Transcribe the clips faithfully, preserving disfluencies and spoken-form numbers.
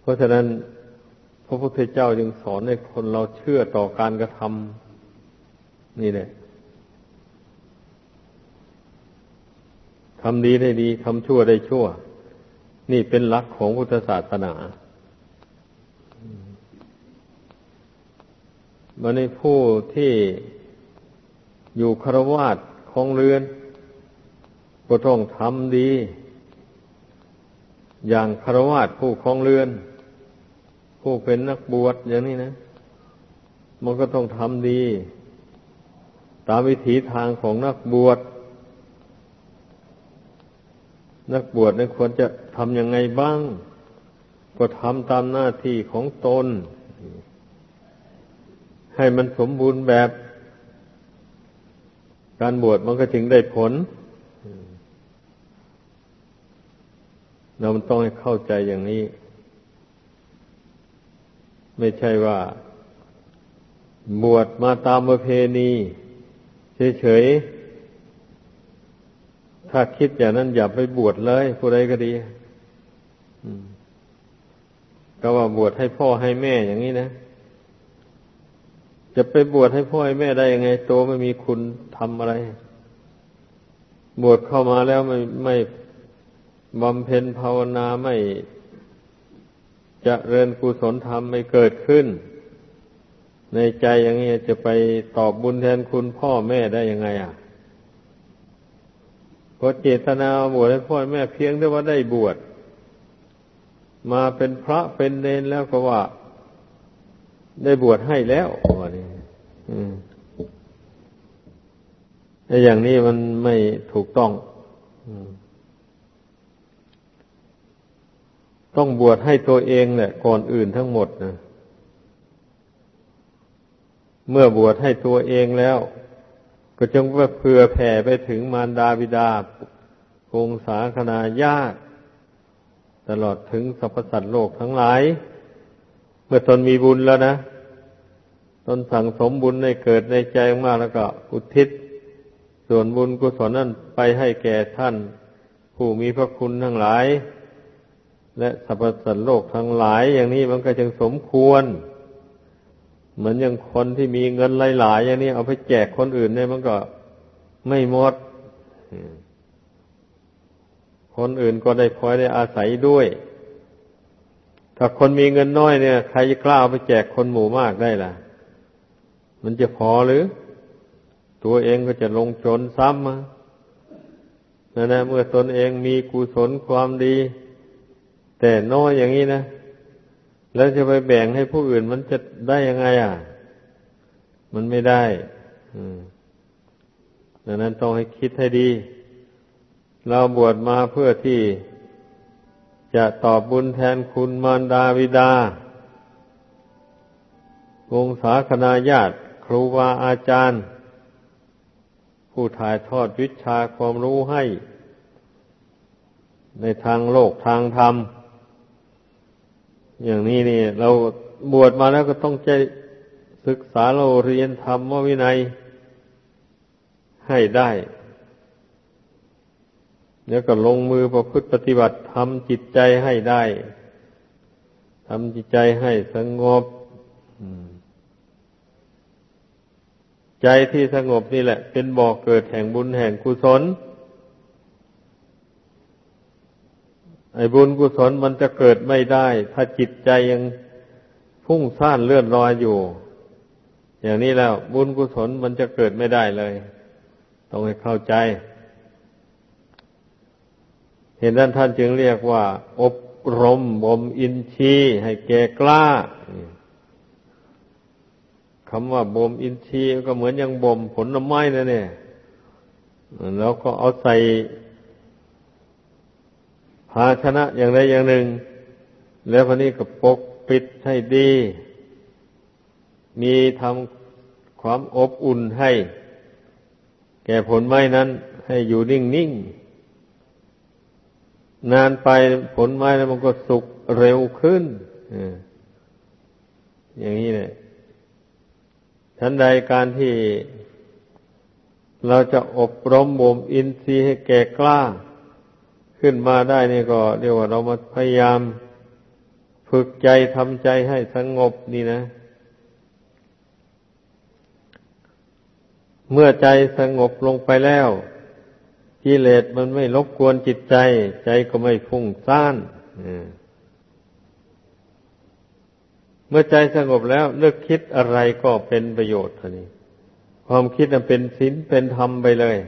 ราะฉะนั้นพระพุทธเจ้าจึงสอนให้คนเราเชื่อต่อการกระทำนี่แหละทำดีได้ดีทำชั่วได้ชั่วนี่เป็นหลักของพุทธศาสนาบัดนี้ผู้ที่อยู่ฆราวาสครองเรือนก็ต้องทำดีอย่างฆราวาสผู้ครองเรือนผู้เป็นนักบวชอย่างนี้นะมันก็ต้องทำดีตามวิถีทางของนักบวชนักบวชนั้นควรจะทำยังไงบ้างก็ทำตามหน้าที่ของตนให้มันสมบูรณ์แบบการบวชมันก็ถึงได้ผลเรามันต้องให้เข้าใจอย่างนี้ไม่ใช่ว่าบวชมาตามประเพณีเฉยๆถ้าคิดอย่างนั้นอย่าไปบวชเลยผู้ใดก็ดีก็ว่าบวชให้พ่อให้แม่อย่างนี้นะจะไปบวชให้พ่อให้แม่ได้ยังไงโตไม่มีคุณทำอะไรบวชเข้ามาแล้วไม่ไม่บำเพ็ญภาวนาไม่เจริญกุศลธรรมไม่เกิดขึ้นในใจอย่างนี้จะไปตอบบุญแทนคุณพ่อแม่ได้ยังไงอ่ะเพราะเจตนาบวชให้พ่อแม่เพียงแต่ว่าได้บวชมาเป็นพระเป็นเณรแล้วก็ว่าได้บวชให้แล้วว่านี่อืมไอ้อย่างนี้มันไม่ถูกต้องอืมต้องบวชให้ตัวเองแหละก่อนอื่นทั้งหมดนะเมื่อบวชให้ตัวเองแล้วก็จงเผื่อแผ่ไปถึงมารดาบิดาวงศาคณาญาติตลอดถึงสรรพสัตว์โลกทั้งหลายเมื่อตนมีบุญแล้วนะตนสั่งสมบุญในเกิดในใจมากแล้วก็อุทิศส่วนบุญกุศลนั้นไปให้แก่ท่านผู้มีพระคุณทั้งหลายและสรรพสัตว์โลกทั้งหลายอย่างนี้มันก็จึงสมควรเหมือนอย่างคนที่มีเงินหลายๆอย่างนี้เอาไปแจกคนอื่นเนี่ยมันก็ไม่หมดคนอื่นก็ได้พลอยได้อาศัยด้วยถ้าคนมีเงินน้อยเนี่ยใครจะกล้าเอาไปแจกคนหมู่มากได้ล่ะมันจะพอหรือตัวเองก็จะลงจนซ้ำมานั่นนะเมื่อตนเองมีกุศลความดีแต่น้อยอย่างนี้นะแล้วจะไปแบ่งให้ผู้อื่นมันจะได้ยังไงอ่ะมันไม่ได้ดังนั้นต้องให้คิดให้ดีเราบวชมาเพื่อที่จะตอบบุญแทนคุณมารดาบิดาวงศาคณาญาติครูบาอาจารย์ผู้ถ่ายทอดวิชาความรู้ให้ในทางโลกทางธรรมอย่างนี้นี่เราบวชมาแล้วก็ต้องใจศึกษาเราเรียนธรรมวินัยให้ได้แล้วก็ลงมือประพฤติปฏิบัติทำจิตใจให้ได้ทำจิตใจให้สงบใจที่สงบนี่แหละเป็นบ่อเกิดแห่งบุญแห่งกุศลไอ้บุญกุศลมันจะเกิดไม่ได้ถ้าจิตใจยังพุ่งซ่านเลื่อนลอยอยู่อย่างนี้แล้วบุญกุศลมันจะเกิดไม่ได้เลยต้องให้เข้าใจเห็นนั้นท่านจึงเรียกว่าอบรมบ่มอินทรีย์ให้แก่กล้าคำว่าบ่มอินทรีย์ก็เหมือนอย่างบ่มผลไม้นั่นเนี่ยแล้วก็เอาใส่ภาชนะอย่างใดอย่างหนึ่งแล้วพอนี้ก็ปกปิดให้ดีมีทำความอบอุ่นให้แก่ผลไม้นั้นให้อยู่นิ่งๆนานไปผลไม้นั้นมันก็สุกเร็วขึ้นอย่างนี้เนี่ยฉันใดการที่เราจะอบรมบ่มอินทรีย์ให้แก่กล้าขึ้นมาได้นี่ก็เรียกว่าเรามาพยายามฝึกใจทำใจให้สงบนี่นะเมื่อใจสงบลงไปแล้วกิเลสมันไม่รบกวนจิตใจใจก็ไม่ฟุ้งซ่านเมื่อใจสงบแล้วนึกคิดอะไรก็เป็นประโยชน์เท่านี้ความคิดนั้นเป็นศีลเป็นธรรมไปเลย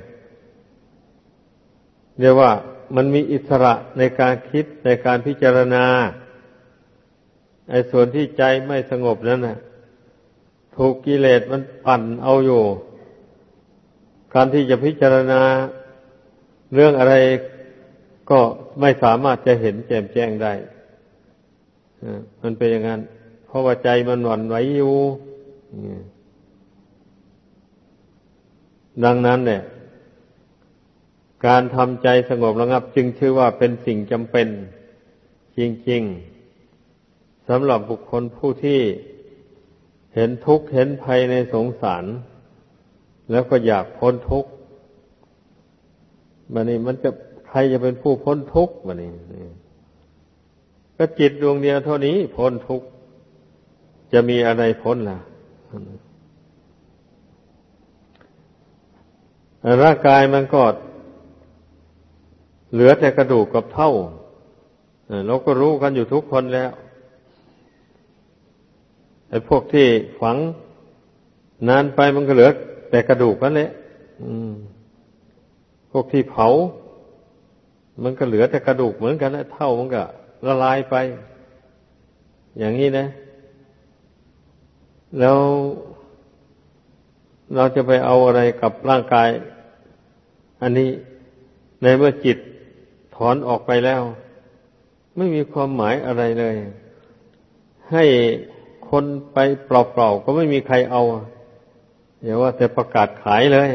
เรียกว่ามันมีอิสระในการคิดในการพิจารณาไอ้ส่วนที่ใจไม่สงบนั้นน่ะถูกกิเลสมันปั่นเอาอยู่การที่จะพิจารณาเรื่องอะไรก็ไม่สามารถจะเห็นแจ่มแจ้งได้มันเป็นอย่างนั้นเพราะว่าใจมันหวั่นไหวอยู่ดังนั้นเนี่ยการทำใจสงบระงับจึงชื่อว่าเป็นสิ่งจำเป็นจริงๆสำหรับบุคคลผู้ที่เห็นทุกข์เห็นภัยในสงสารแล้วก็อยากพ้นทุกข์บัดนี้มันจะใครจะเป็นผู้พ้นทุกข์บัดนี้ก็จิตดวงเดียวเท่านี้พ้นทุกข์จะมีอะไรพ้นล่ะร่างกายมันก็เหลือแต่กระดูกกับเท่าเราก็รู้กันอยู่ทุกคนแล้วไอ้พวกที่ฝังนานไปมันก็เหลือแต่กระดูกนั่นแหละพวกที่เผามันก็เหลือแต่กระดูกเหมือนกันนะเท่ามันก็ละลายไปอย่างนี้นะแล้วเราจะไปเอาอะไรกับร่างกายอันนี้ในเมื่อจิตถอนออกไปแล้วไม่มีความหมายอะไรเลยให้คนไปเปล่าๆก็ไม่มีใครเอาอย่าว่าแต่ประกาศขายเลย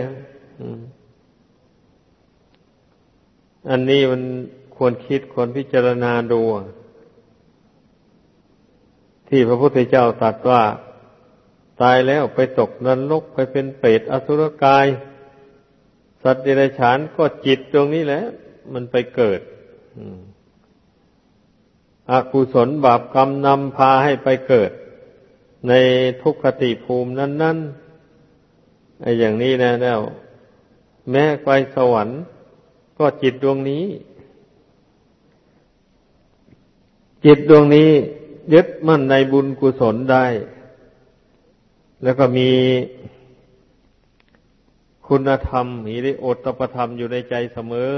อันนี้มันควรคิดควรพิจารณาดูที่พระพุทธเจ้าตรัสว่าตายแล้วไปตกนรกไปเป็นเปรตอสุรกายสัตว์เดรัจฉานก็จิตตรงนี้แหละมันไปเกิดอกุศลบาปกรรมนำพาให้ไปเกิดในทุกขติภูมินั้นๆไอ้อย่างนี้นะแล้วแม้ไปสวรรค์ก็จิตดวงนี้จิตดวงนี้ยึดมั่นในบุญกุศลได้แล้วก็มีคุณธรรมหิริโอตตัปปธรรมอยู่ในใจเสมอ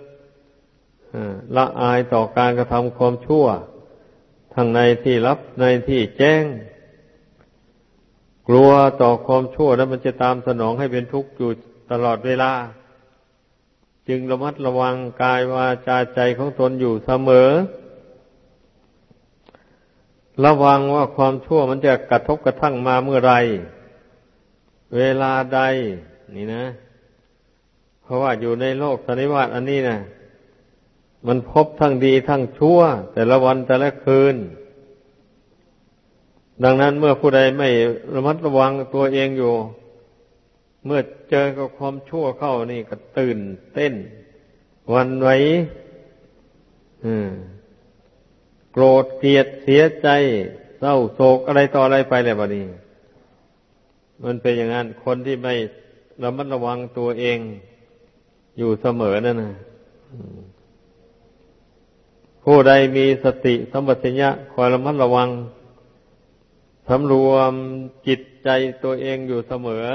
ละอายต่อการกระทำความชั่วทั้งในที่ลับในที่แจ้งกลัวต่อความชั่วแล้วมันจะตามสนองให้เป็นทุกข์อยู่ตลอดเวลาจึงระมัดระวังกายวาจาใจของตนอยู่เสมอระวังว่าความชั่วมันจะกระทบกระทั่งมาเมื่อไรเวลาใดนี่นะเพราะว่าอยู่ในโลกสันนิวาตอันนี้นะมันพบทั้งดีทั้งชั่วแต่ละวันแต่ละคืนดังนั้นเมื่อผู้ใดไม่ระมัดระวังตัวเองอยู่เมื่อเจอกับความชั่วเข้านี่ก็ตื่นเต้นหวั่นไหวโกรธเกลียดเสียใจเศร้าโศกอะไรต่ออะไรไปเลยบัดนี้มันเป็นอย่างนั้นคนที่ไม่ระมัดระวังตัวเองอยู่เสมอนั่นนะผู้ใดมีสติสัมปชัญญะคอยระมัดระวังสำรวมจิตใจตัวเองอยู่เสมอ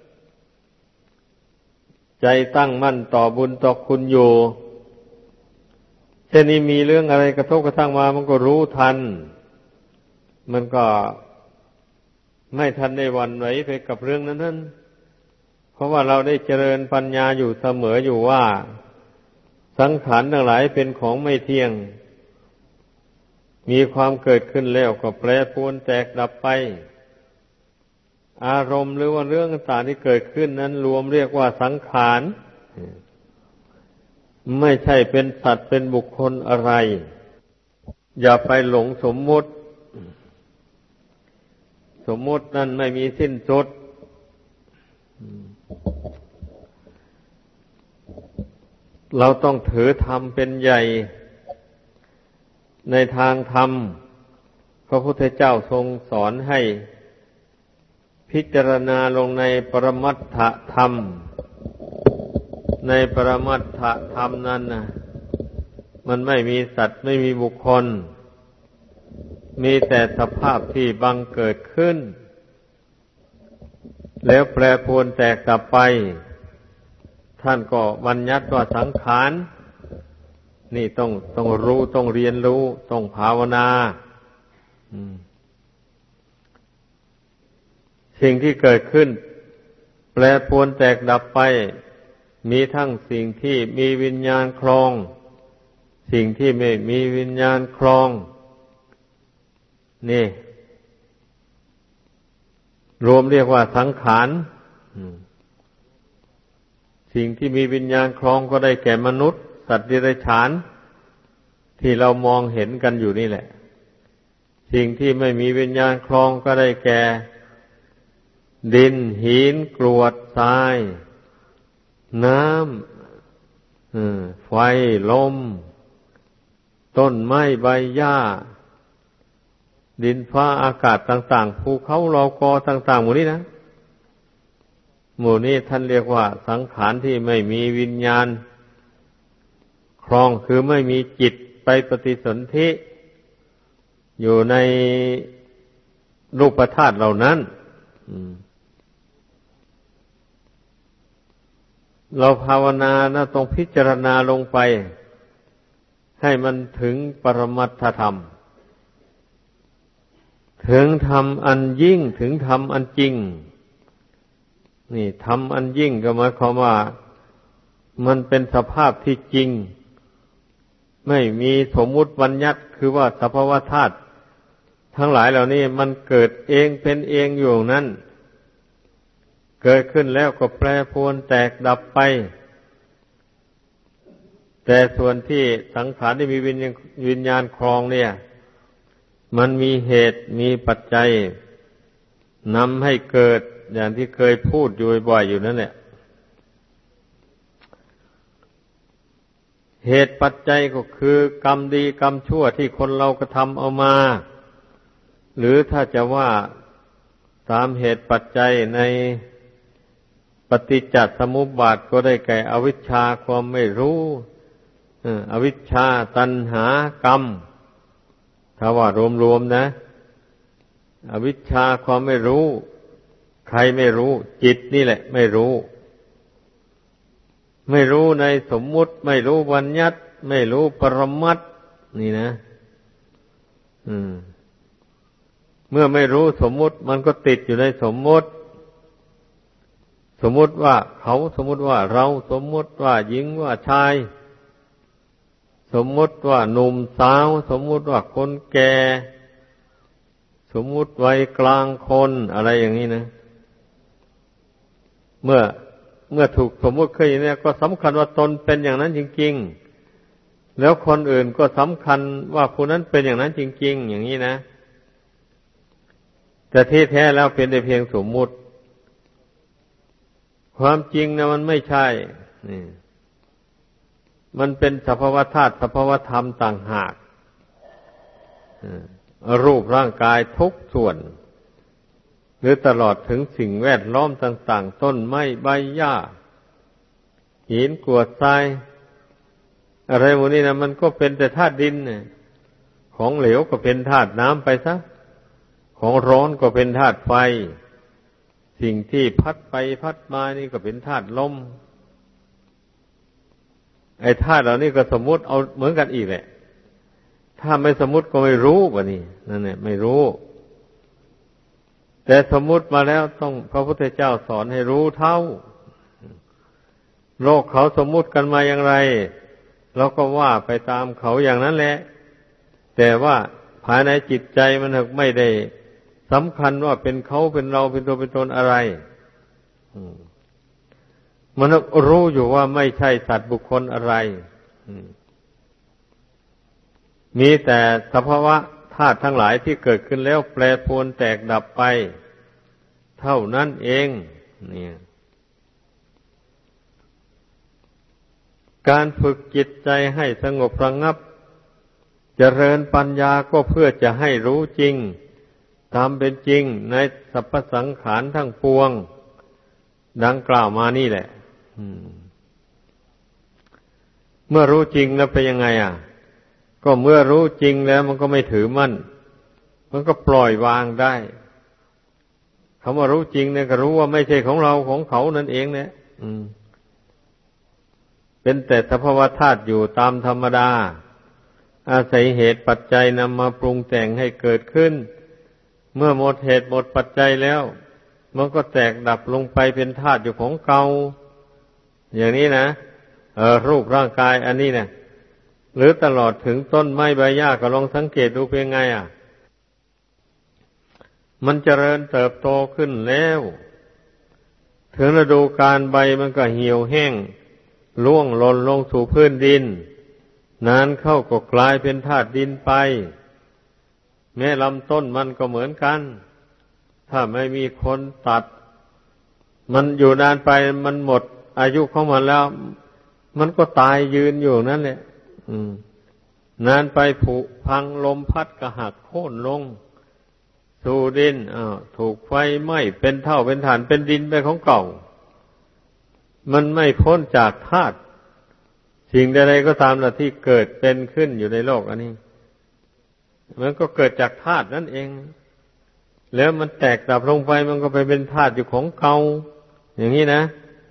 ใจตั้งมั่นต่อบุญต่อคุณอยู่เช่นนี้มีเรื่องอะไรกระทบกระทั่งมามันก็รู้ทันมันก็ไม่ทันได้หวั่นไหวไปกับเรื่องนั้นๆเพราะว่าเราได้เจริญปัญญาอยู่เสมออยู่ว่าสังขารทั้งหลายเป็นของไม่เที่ยงมีความเกิดขึ้นแล้วก็แปรปรวนแตกดับไปอารมณ์หรือว่าเรื่องต่างที่เกิดขึ้นนั้นรวมเรียกว่าสังขารไม่ใช่เป็นสัตว์เป็นบุคคลอะไรอย่าไปหลงสมมุติสมมุตินั้นไม่มีสิ้นสุดเราต้องถือธรรมเป็นใหญ่ในทางธรรมพระพุทธเจ้าทรงสอนให้พิจารณาลงในปรมัตถธรรมในปรมัตถธรรมนั้นนะมันไม่มีสัตว์ไม่มีบุคคลมีแต่สภาพที่บังเกิดขึ้นแล้วแปรปรวนแตกดับไปท่านก็บัญญัติว่าสังขารนี่ต้องต้องรู้ต้องเรียนรู้ต้องภาวนาสิ่งที่เกิดขึ้นแปรปรวนแตกดับไปมีทั้งสิ่งที่มีวิญญาณครองสิ่งที่ไม่มีวิญญาณครองนี่รวมเรียกว่าสังขารสิ่งที่มีวิญญาณครองก็ได้แก่มนุษย์สัตว์เดรัจฉานที่เรามองเห็นกันอยู่นี่แหละสิ่งที่ไม่มีวิญญาณครองก็ได้แก่ดินหินกรวดทรายน้ำไฟลมต้นไม้ใบหญ้าดินฟ้าอากาศต่างๆภูเขาลอกอต่างๆหมู่นี้นะหมู่นี้ท่านเรียกว่าสังขารที่ไม่มีวิญญาณครองคือไม่มีจิตไปปฏิสนธิอยู่ในรูปธาตุเหล่านั้นเราภาวนานะต้องพิจารณาลงไปให้มันถึงปรมัตถธรรมถึงธรรมอันยิ่งถึงธรรมอันจริงนี่ธรรมอันยิ่งก็หมายความว่ามันเป็นสภาพที่จริงไม่มีสมมุติบัญญัติคือว่าสภาวะธาตุทั้งหลายเหล่านี้มันเกิดเองเป็นเองอยู่นั้นเกิดขึ้นแล้วก็แปรปรวนแตกดับไปแต่ส่วนที่สังขารที่มีวิญญาณวิญญาณครองเนี่ยมันมีเหตุมีปัจจัยนำให้เกิดอย่างที่เคยพูดอยู่บ่อยอยู่นั่นแหละเหตุปัจจัยก็คือกรรมดีกรรมชั่วที่คนเรากระทำเอามาหรือถ้าจะว่าตามเหตุปัจจัยในปฏิจจสมุปบาทก็ได้แก่อวิชชาความไม่รู้อวิชชาตัณหากรรมถ้าว่ารวมๆนะอวิชชาความไม่รู้ใครไม่รู้จิตนี่แหละไม่รู้ไม่รู้ในสมมุติไม่รู้บัญญัติไม่รู้ปรมัตถ์นี่นะอืมเมื่อไม่รู้สมมุติมันก็ติดอยู่ในสมมุติสมมุติว่าเขาสมมุติว่าเราสมมุติว่าหญิงว่าชายสมมุติว่าหนุ่มสาวสมมุติว่าคนแก่สมมุติวัยกลางคนอะไรอย่างนี้นะเมื่อเมื่อถูกสมมุติขึ้นอย่างนี้ก็สำคัญว่าตนเป็นอย่างนั้นจริงๆแล้วคนอื่นก็สำคัญว่าผู้นั้นเป็นอย่างนั้นจริงๆอย่างนี้นะแต่ที่แท้แล้วเป็นแต่เพียงสมมุติความจริงนะมันไม่ใช่นี่มันเป็นสภาวะธาตุสภาวะธรรมต่างหากรูปร่างกายทุกส่วนหรือตลอดถึงสิ่งแวดล้อมต่างๆต้นไม้ใบหญ้าหินกรวดทรายอะไรพวกนี้นะมันก็เป็นแต่ธาตุดินเนี่ยของเหลวก็เป็นธาตุน้ำไปซะของร้อนก็เป็นธาตุไฟสิ่งที่พัดไปพัดมานี่ก็เป็นธาตุลมไอ้ธาตุเหล่านี้ก็สมมุติเอาเหมือนกันอีกแหละถ้าไม่สมมุติก็ไม่รู้ว่านี่นั่นแหละไม่รู้แต่สมมุติมาแล้วต้องพระพุทธเจ้าสอนให้รู้เท่าโลกเขาสมมุติกันมาอย่างไรเราก็ว่าไปตามเขาอย่างนั้นแหละแต่ว่าภายในจิตใจมันไม่ได้สำคัญว่าเป็นเขาเป็นเราเป็นตัวเป็นตนอะไรมันรู้อยู่ว่าไม่ใช่สัตว์บุคคลอะไรมีแต่สภาวะธาตุทั้งหลายที่เกิดขึ้นแล้วแปรปรวนแตกดับไปเท่านั้นเองเนี่ยการฝึกจิตใจให้สงบระงับเจริญปัญญาก็เพื่อจะให้รู้จริงตามเป็นจริงในสรรพสังขารทั้งปวงดังกล่าวมานี่แหละเมื่อรู้จริงแล้วเป็นยังไงอ่ะก็เมื่อรู้จริงแล้วมันก็ไม่ถือมั่นมันก็ปล่อยวางได้คำว่ารู้จริงเนี่ยก็รู้ว่าไม่ใช่ของเราของเขานั่นเองเนี่ยเป็นแต่สภาวะธาตุอยู่ตามธรรมดาอาศัยเหตุปัจจัยนำมาปรุงแต่งให้เกิดขึ้นเมื่อหมดเหตุหมดปัจจัยแล้วมันก็แตกดับลงไปเป็นธาตุอยู่ของเก่าอย่างนี้นะเออรูปร่างกายอันนี้นะหรือตลอดถึงต้นไม้ใบหญ้าก็ลองสังเกตดูเป็นไงอ่ะมันเจริญเติบโตขึ้นแล้วถึงฤดูกาลใบมันก็เหี่ยวแห้งร่วงหล่นลงสู่พื้นดินนานเข้าก็กลายเป็นธาตุดินไปแม้ลำต้นมันก็เหมือนกันถ้าไม่มีคนตัดมันอยู่นานไปมันหมดอายุของมันแล้วมันก็ตายยืนอยู่นั่นแหละนานไปผุพังลมพัดก็หักโค่นลงสู่ดินอ้าวถูกไฟไหม้เป็นเท่าเป็นฐานเป็นดินไปของเก่ามันไม่พ้นจากธาตุสิ่งใดๆก็ตามล่ะที่เกิดเป็นขึ้นอยู่ในโลกอันนี้มันก็เกิดจากธาตุนั่นเองแล้วมันแตกดับลงไปมันก็ไปเป็นธาตุอยู่ของเก่าอย่างนี้นะ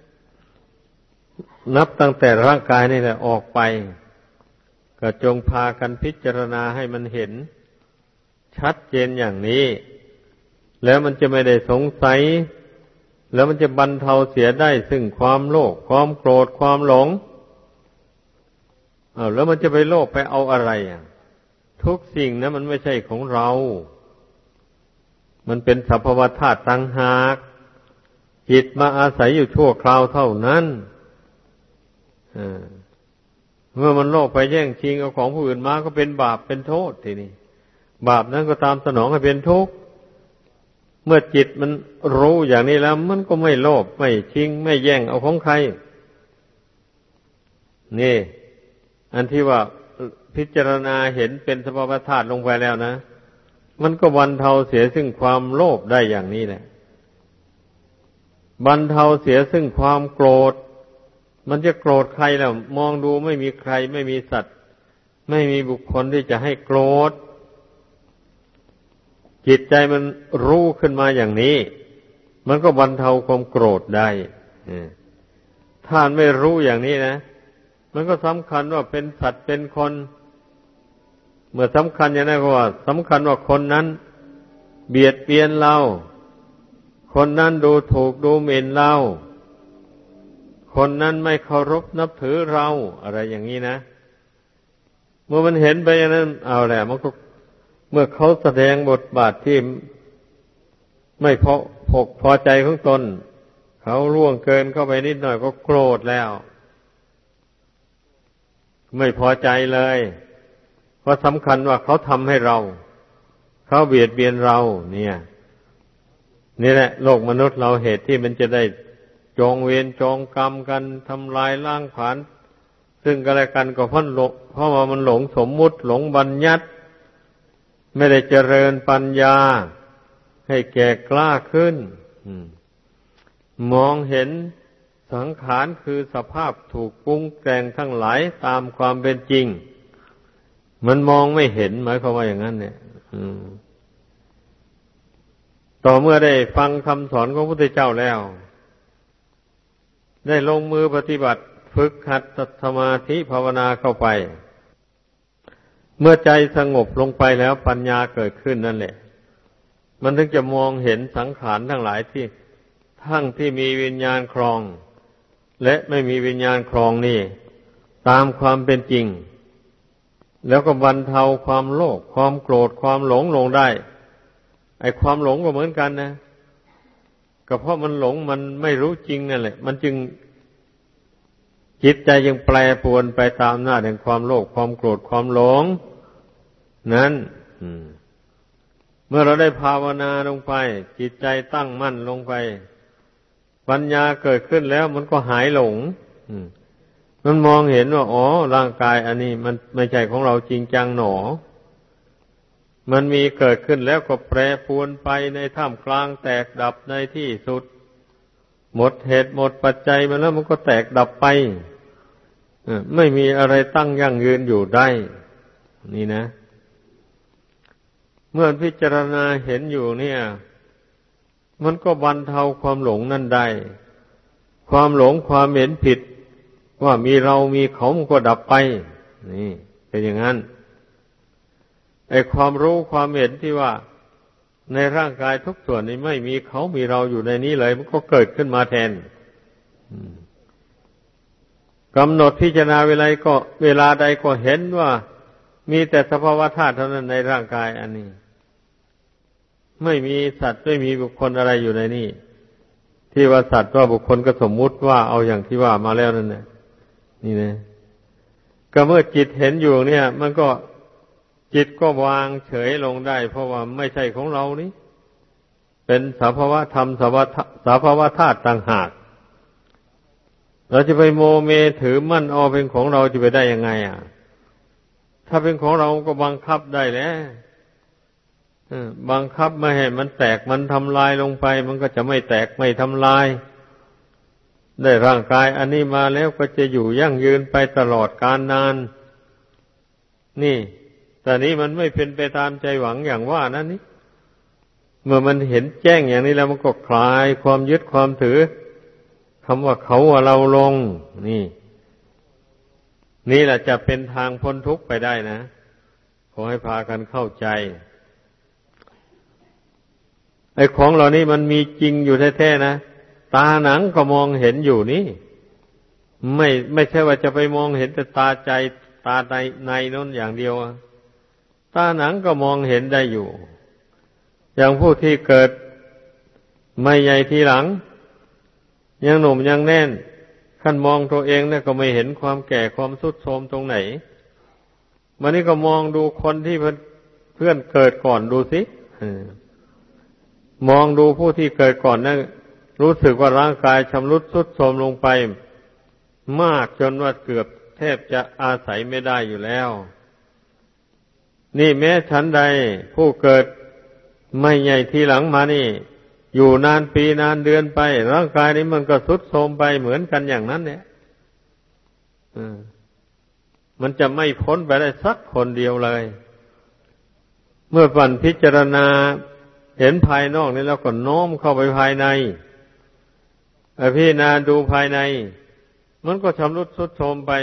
นับตั้งแต่ร่างกายนี่แหละออกไปก็จงพากันพิจารณาให้มันเห็นชัดเจนอย่างนี้แล้วมันจะไม่ได้สงสัยแล้วมันจะบรรเทาเสียได้ซึ่งความโลภความโกรธความหลงอ้าวแล้วมันจะไปโลภไปเอาอะไรอ่ะทุกสิ่งนะมันไม่ใช่ของเรามันเป็นสภาวะธาตุต่างหากจิตมาอาศัยอยู่ชั่วคราวเท่านั้นเมื่อมันโลภไปแย่งชิงเอาของผู้อื่นมาก็เป็นบาปเป็นโทษทีนี้บาปนั้นก็ตามสนองให้เป็นทุกข์เมื่อจิตมันรู้อย่างนี้แล้วมันก็ไม่โลภไม่ชิงไม่แย่งเอาของใครนี่อันที่ว่าพิจารณาเห็นเป็นสภาวะธาตุลงไปแล้วนะมันก็บรรเทาเสียซึ่งความโลภได้อย่างนี้แหละบรรเทาเสียซึ่งความโกรธมันจะโกรธใครแล้วมองดูไม่มีใครไม่มีสัตว์ไม่มีบุคคลที่จะให้โกรธจิตใจมันรู้ขึ้นมาอย่างนี้มันก็บรรเทาความโกรธได้ถ้าไม่รู้อย่างนี้นะมันก็สำคัญว่าเป็นสัตว์เป็นคนเมื่อสำคัญอย่างนั้นก็ว่าสำคัญว่าคนนั้นเบียดเบียนเราคนนั้นดูถูกดูหมิ่นเราคนนั้นไม่เคารพนับถือเราอะไรอย่างนี้นะเมื่อมันเห็นไปอย่างนั้นเอาแหละมันก็เมื่อเขาแสดงบทบาทที่ไม่พอพกพอใจของตนเขาล่วงเกินเข้าไปนิดหน่อยก็โกรธแล้วไม่พอใจเลยเพราะสำคัญว่าเขาทำให้เราเขาเบียดเบียนเราเนี่ยนี่แหละโลกมนุษย์เราเหตุที่มันจะได้จองเวรจองกรรมกันทำลายล้างผลาญซึ่งกันและกันก็เพราะหลงเพราะว่ามันหลงสมมุติหลงบัญญัติไม่ได้เจริญปัญญาให้แก่กล้าขึ้นมองเห็นสังขารคือสภาพถูกปรุงแต่งทั้งหลายตามความเป็นจริงมันมองไม่เห็นหมายความว่าอย่างนั้นเนี่ยต่อเมื่อได้ฟังคำสอนของพระพุทธเจ้าแล้วได้ลงมือปฏิบัติฝึกหัดสมาธิภาวนาเข้าไปเมื่อใจสงบลงไปแล้วปัญญาเกิดขึ้นนั่นแหละมันถึงจะมองเห็นสังขารทั้งหลายที่ทั้งที่มีวิญญาณครองและไม่มีวิญญาณครองนี่ตามความเป็นจริงแล้วก็บรรเทาความโลภความโกรธความหลงลงได้ไอ้ความหลงก็เหมือนกันนะก็เพราะมันหลงมันไม่รู้จริงนั่นแหละมันจึงจิตใจยังแปรปรวนไปตามอำนาจแห่งความโลภความโกรธความหลงนั้นเมื่อเราได้ภาวนาลงไปจิตใจตั้งมั่นลงไปปัญญาเกิดขึ้นแล้วมันก็หายหลงมันมองเห็นว่าอ๋อร่างกายอันนี้มันไม่ใช่ของเราจริงจังหนอมันมีเกิดขึ้นแล้วก็แปรปรวนไปในท่ามกลางแตกดับในที่สุดหมดเหตุหมดปัจจัยมาแล้วมันก็แตกดับไปไม่มีอะไรตั้งยั่งยืนอยู่ได้นี่นะเมื่อพิจารณาเห็นอยู่เนี่ยมันก็บรรเทาความหลงนั่นได้ความหลงความเห็นผิดว่ามีเรามีเขามันก็ดับไปนี่เป็นอย่างนั้นไอ้ความรู้ความเห็นที่ว่าในร่างกายทุกส่วนนี้ไม่มีเขามีเราอยู่ในนี้เลยมันก็เกิดขึ้นมาแทนกำหนดพิจารณาเวลาก็เวลาใดก็เห็นว่ามีแต่สภาวะธาตุเท่านั้นในร่างกายอันนี้ไม่มีสัตว์ไม่มีบุคคลอะไรอยู่ในนี้ที่ว่าสัตว์ว่าบุคคลก็สมมุติว่าเอาอย่างที่ว่ามาแล้วนั่นแหละนี่นะก็เมื่อจิตเห็นอยู่เนี่ยมันก็จิตก็วางเฉยลงได้เพราะว่าไม่ใช่ของเรานี่เป็นสภาวะธรรมสภาวะธาตุต่างหากเราจะไปโมเมถือมั่นเอาเป็นของเราจะไปได้ยังไงอ่ะถ้าเป็นของเราก็บังคับได้แล้วบังคับไม่ให้มันแตกมันทำลายลงไปมันก็จะไม่แตกไม่ทำลายได้ร่างกายอันนี้มาแล้วก็จะอยู่ยั่งยืนไปตลอดกาลนานนี่แต่นี้มันไม่เป็นไปตามใจหวังอย่างว่านั่นนี่เมื่อมันเห็นแจ้งอย่างนี้แล้วมันก็คลายความยึดความถือคำว่าเขาว่าเราลงนี่นี่แหละจะเป็นทางพ้นทุกข์ไปได้นะขอให้พากันเข้าใจไอ้ของเหล่านี้มันมีจริงอยู่แท้ๆนะตาหนังก็มองเห็นอยู่นี่ไม่ไม่ใช่ว่าจะไปมองเห็นแต่ตาใจตาในในนั่นอย่างเดียวตาหนังก็มองเห็นได้อยู่อย่างผู้ที่เกิดไม่ใหญ่ทีหลังยังหนุ่มยังแน่นขั้นมองตัวเองเนี่ยก็ไม่เห็นความแก่ความทรุดโทรมตรงไหนวันนี้ก็มองดูคนที่เพื่อนเกิดก่อนดูสิมองดูผู้ที่เกิดก่อนนั้นรู้สึกว่าร่างกายชำรุดทรุดโทรมลงไปมากจนว่าเกือบแทบจะอาศัยไม่ได้อยู่แล้วนี่แม้ฉันใดผู้เกิดไม่ใหญ่ทีหลังมานี่อยู่นานปีนานเดือนไปร่างกายนี้มันก็ทรุดโทรมไปเหมือนกันอย่างนั้นเนี่ยมันจะไม่พ้นไปได้สักคนเดียวเลยเมื่อปั่นพิจารณาเห็นภายนอกนี่แล้วก็โน้มเข้าไปภายในพิจารณาดูภายในมันก็ชำรุดทรุดโทรมไป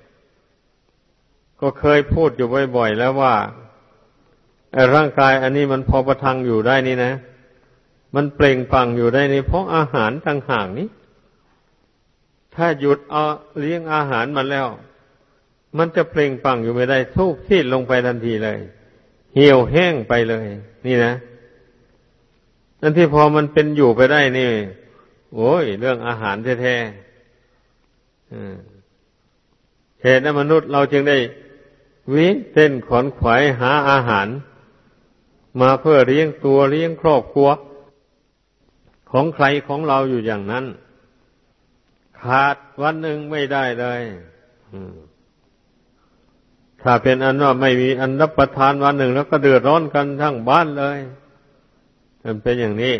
ก็เคยพูดอยู่บ่อยๆแล้วว่าร่างกายอันนี้มันพอประทังอยู่ได้นี่นะมันเปล่งปลั่งอยู่ได้นี่เพราะอาหารต่างหากนี้ถ้าหยุดเอาเลี้ยงอาหารมันแล้วมันจะเปล่งปลั่งอยู่ไม่ได้ทุบซีดลงไปทันทีเลยเหี่ยวแห้งไปเลยนี่นะนั่นที่พอมันเป็นอยู่ไปได้นี่โอ้ยเรื่องอาหารแท้ๆเหตุนั้นมนุษย์เราจึงได้วิ่งเต้นขวนขวายหาอาหารมาเพื่อเลี้ยงตัวเลี้ยงครอบครัวของใครของเราอยู่อย่างนั้นขาดวันหนึ่งไม่ได้เลยถ้าเป็นอันว่าไม่มีอันรับประทานวันหนึ่งแล้วก็เดือดร้อนกันทั้งบ้านเลยมันเป็นอย่างนี้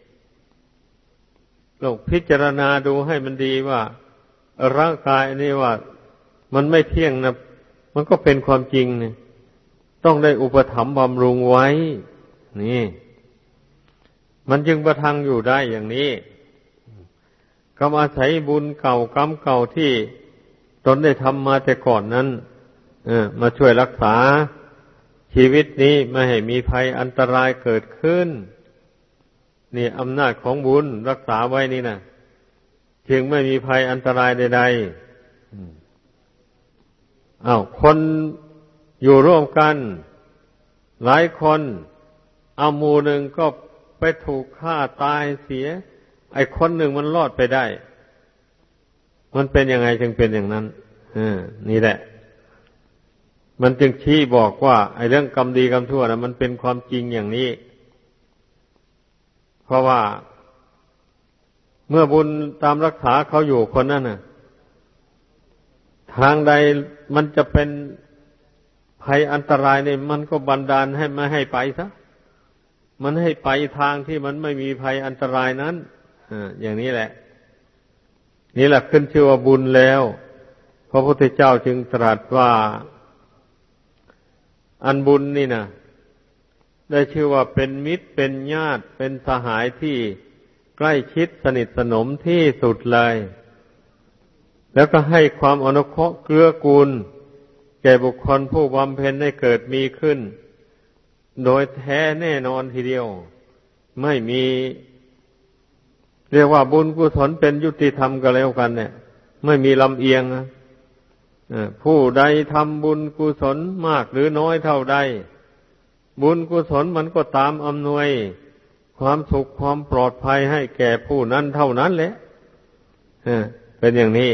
เราพิจารณาดูให้มันดีว่าร่างกายนี่ว่ามันไม่เที่ยงนะมันก็เป็นความจริงเนี่ยต้องได้อุปถัมภ์บำรุงไว้นี่มันจึงประทังอยู่ได้อย่างนี้ก็อาศัยบุญเก่ากรรมเก่าที่ตนได้ทำมาแต่ก่อนนั้นมาช่วยรักษาชีวิตนี้ไม่ให้มีภัยอันตรายเกิดขึ้นนี่อำนาจของบุญรักษาไว้นี่นะจึงไม่มีภัยอันตรายใดๆอ้าวคนอยู่ร่วมกันหลายคนเอาหมู่หนึ่งก็ไปถูกฆ่าตายเสียไอ้คนหนึ่งมันรอดไปได้มันเป็นยังไงจึงเป็นอย่างนั้นนี่แหละมันจึงชี้บอกว่าไอ้เรื่องกรรมดีกรรมชั่วนะมันเป็นความจริงอย่างนี้เพราะว่าเมื่อบุญตามรักษาเขาอยู่คนนั้นน่ะทางใดมันจะเป็นภัยอันตรายเนี่ยมันก็บันดาลให้ไม่ให้ไปซะมันให้ไปทางที่มันไม่มีภัยอันตรายนั้นอ่าอย่างนี้แหละนี่แหละขึ้นชื่อว่าบุญแล้วพระพุทธเจ้าจึงตรัสว่าอันบุญนี่นะได้ชื่อว่าเป็นมิตรเป็นญาติเป็นสหายที่ใกล้ชิดสนิทสนมที่สุดเลยแล้วก็ให้ความอนุเคราะห์เกื้อกูลแก่บุคคลผู้บำเพ็ญให้เกิดมีขึ้นโดยแท้แน่นอนทีเดียวไม่มีเรียกว่าบุญกุศลเป็นยุติธรรมก็แล้วกันเนี่ยไม่มีลำเอียงนะผู้ใดทำบุญกุศลมากหรือน้อยเท่าใดบุญกุศลมันก็ตามอำนวยความสุขความปลอดภัยให้แก่ผู้นั้นเท่านั้นแหละเป็นอย่างนี้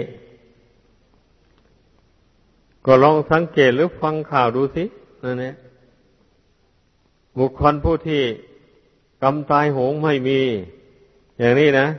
ก็ลองสังเกตหรือฟังข่าวดูสินั่นแหละบุคคลผู้ที่กรรมตายโหงไม่มีอย่างนี้นะ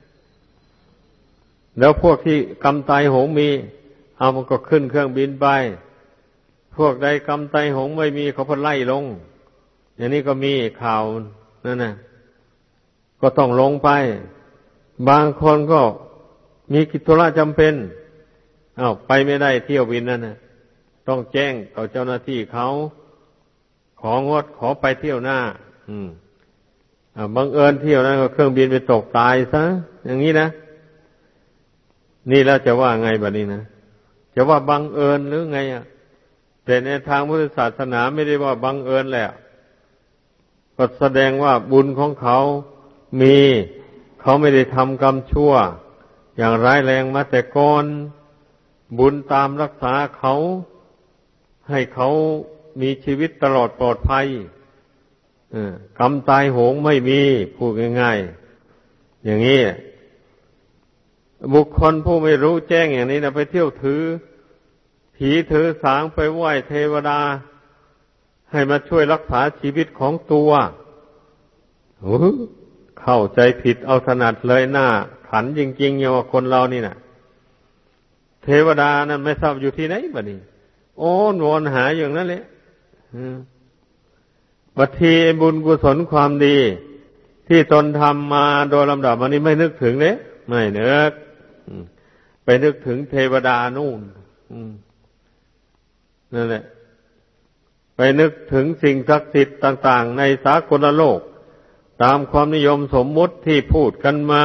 แล้วพวกที่กรรมตายโหงมีเอามันก็ขึ้นเครื่องบินไปพวกใดกรรมตายโหงไม่มีเขาพไล่ลงอย่างนี้ก็มีข่าวนั่นนะก็ต้องลงไปบางคนก็มีกิจธุระจำเป็นอ้าวไปไม่ได้เที่ยวบินนั่นนะต้องแจ้งต่อเจ้าหน้าที่เขาของดขอไปเที่ยวหน้าอืมอ่าบังเอิญเที่ยวนั้นก็เครื่องบินไปตกตายซะอย่างนี้นะนี่แล้วจะว่าไงบัดนี้นะจะว่าบังเอิญหรือไงอ่ะแต่ในทางพุทธศาสนาไม่ได้ว่าบังเอิญแหละก็แสดงว่าบุญของเขามีเขาไม่ได้ทำกรรมชั่วอย่างร้ายแรงมาแต่ก่อนบุญตามรักษาเขาให้เขามีชีวิตตลอดปลอดภัยกรรมตายโหงไม่มีพูดง่ายๆอย่างนี้บุคคลผู้ไม่รู้แจ้งอย่างนี้นะไปเที่ยวถือผีถือสางไปไหว้เทวดาให้มาช่วยรักษาชีวิตของตัวเข้าใจผิดเอาถนัดเลยหน้าขันจริงๆอย่างว่าคนเรานี่นะเทวดานั้นไม่ทราบอยู่ที่ไหนบัดนี้โอ้นวนหาอย่างนั้นแหละบัดทีบุญกุศลความดีที่ตนทำมาโดยลำดับวันนี้ไม่นึกถึงเลยไม่นึกไปนึกถึงเทวดานู่นนั่นแหละไปนึกถึงสิ่งศักดิ์สิทธิ์ต่างๆในสากลโลกตามความนิยมสมมุติที่พูดกันมา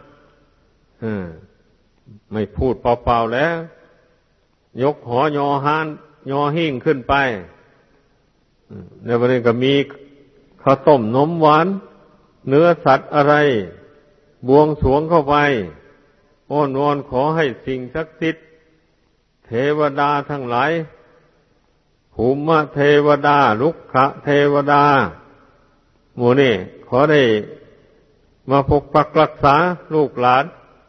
ไม่พูดเปล่าๆแล้วยกหอยอหานยอหิ้งขึ้นไปในวันนี้ก็มีข้าวต้มนมหวานเนื้อสัตว์อะไรบวงสรวงเข้าไปอ้อนวอนขอให้สิ่งศักดิ์สิทธิ์เทวดาทั้งหลายภูมิเทวดาลุกขะเทวดาหมู่นี่ขอได้มาปกปักรักษาลูกหลาน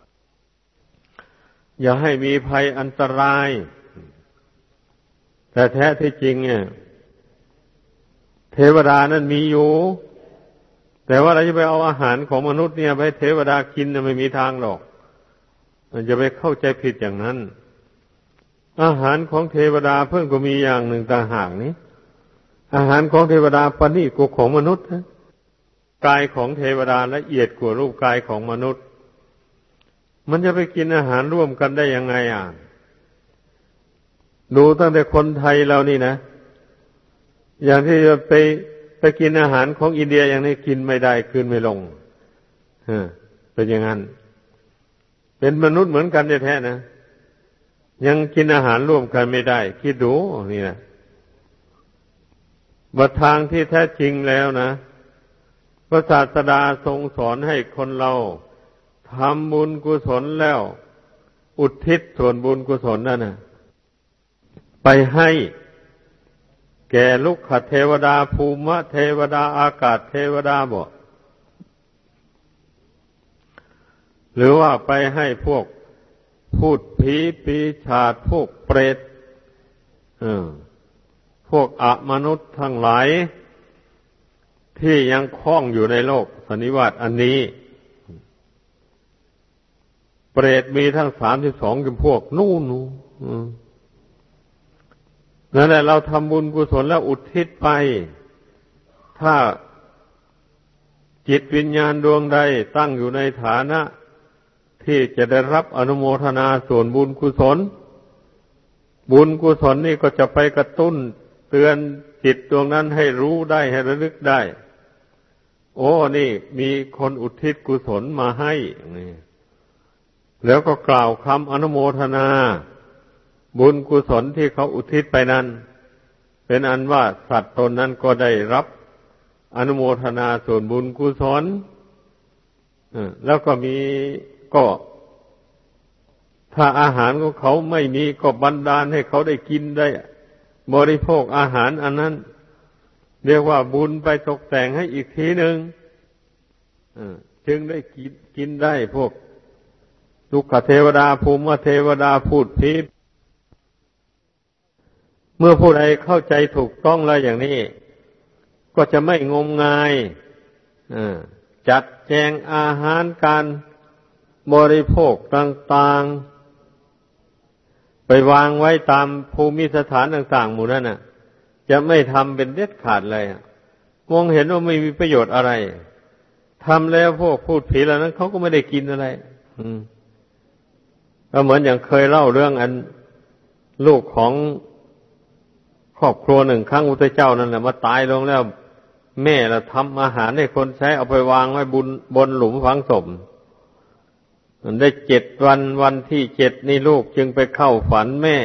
อย่าให้มีภัยอันตรายแต่แท้ที่จริงเนี่ยเทวดานั้นมีอยู่แต่ว่าเราจะไปเอาอาหารของมนุษย์เนี่ยไปเทวดากินไม่มีทางหรอกมันจะไปเข้าใจผิดอย่างนั้นอาหารของเทวดาเพิ่งก็มีอย่างหนึ่งต่างหากนี้อาหารของเทวดาประณีตกว่าของมนุษย์นะกายของเทวดาละเอียดกว่ารูปกายของมนุษย์มันจะไปกินอาหารร่วมกันได้ยังไงอ่ะดูตั้งแต่คนไทยเรานี่นะอย่างที่จะไปไปกินอาหารของอินเดียอย่างนี้กินไม่ได้คืนไม่ลงเออเป็นอย่างนั้นเป็นมนุษย์เหมือนกันแท้ๆนะยังกินอาหารร่วมกันไม่ได้คิดดูนี่นะบัดทางที่แท้จริงแล้วนะพระศาสดาทรงสอนให้คนเราทำบุญกุศลแล้วอุทิศส่วนบุญกุศลนั่นนะไปให้แก่ลุกขเทวดาภูมิเทวดาอากาศเทวดาบ่หรือว่าไปให้พวกพูดผีปีศาจพวกเปรตเออพวกอมนุษย์ทั้งหลายที่ยังคล้องอยู่ในโลกสันนิวาตอันนี้เปรตมีทั้งสามสิบสองจำพวกนู่นนั่นแหละเราทำบุญกุศลแล้วอุทิศไปถ้าจิตวิญญาณดวงใดตั้งอยู่ในฐานะที่จะได้รับอนุโมทนาส่วนบุญกุศลบุญกุศลนี่ก็จะไปกระตุ้นเตือนจิตดวงนั้นให้รู้ได้ให้ระลึกได้โอ้นี่มีคนอุทิศกุศลมาให้นี่แล้วก็กล่าวคำอนุโมทนาบุญกุศลที่เขาอุทิศไปนั้นเป็นอันว่าสัตว์ตนนั้นก็ได้รับอนุโมทนาส่วนบุญกุศลแล้วก็มีก็ถ้าอาหารของเขาไม่มีก็บันดาลให้เขาได้กินได้บริโภคอาหารอันนั้นเรียกว่าบุญไปตกแต่งให้อีกทีหนึ่งจึงได้กินกินได้พวกลูกเทวดาภูมิเทวดาพูดผีเมื่อผู้ใดเข้าใจถูกต้องแล้วอย่างนี้ก็จะไม่งมงายจัดแจงอาหารการบริโภคต่างๆไปวางไว้ตามภูมิสถานต่างๆหมู่นั้นน่ะจะไม่ทำเป็นเด็ดขาดเลยมองเห็นว่าไม่มีประโยชน์อะไรทำแล้วพวกพูดผีเหล่านั้นเขาก็ไม่ได้กินอะไรก็เหมือนอย่างเคยเล่าเรื่องอันลูกของครอบครัวหนึ่งครั้งอุตเจ้านั่นแหละมาตายลงแล้วแม่ละทำอาหารให้คนใช้เอาไปวางไว้บนบนหลุมฝังศพมันได้เจ็ดวันวันที่เจ็ดนี่ลูกจึงไปเข้าฝันแม่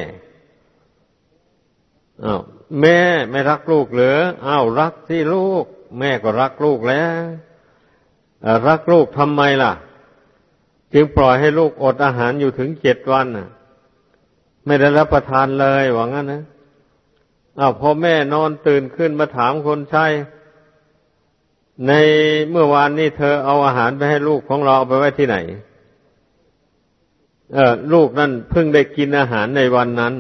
อ้าวแม่ไม่รักลูกเหรออ้าวรักสิลูกแม่ก็รักลูกแล้วรักลูกทำไมล่ะจึงปล่อยให้ลูกอดอาหารอยู่ถึงเจ็ดวันน่ะไม่ได้รับประทานเลยว่างั้นนะอ้าวพอแม่นอนตื่นขึ้นมาถามคนใช้ในเมื่อวานนี้เธอเอาอาหารไปให้ลูกของเราเอาไปไว้ที่ไหนเออลูกนั่นเพิ่งได้กินอาหารในวันนั้น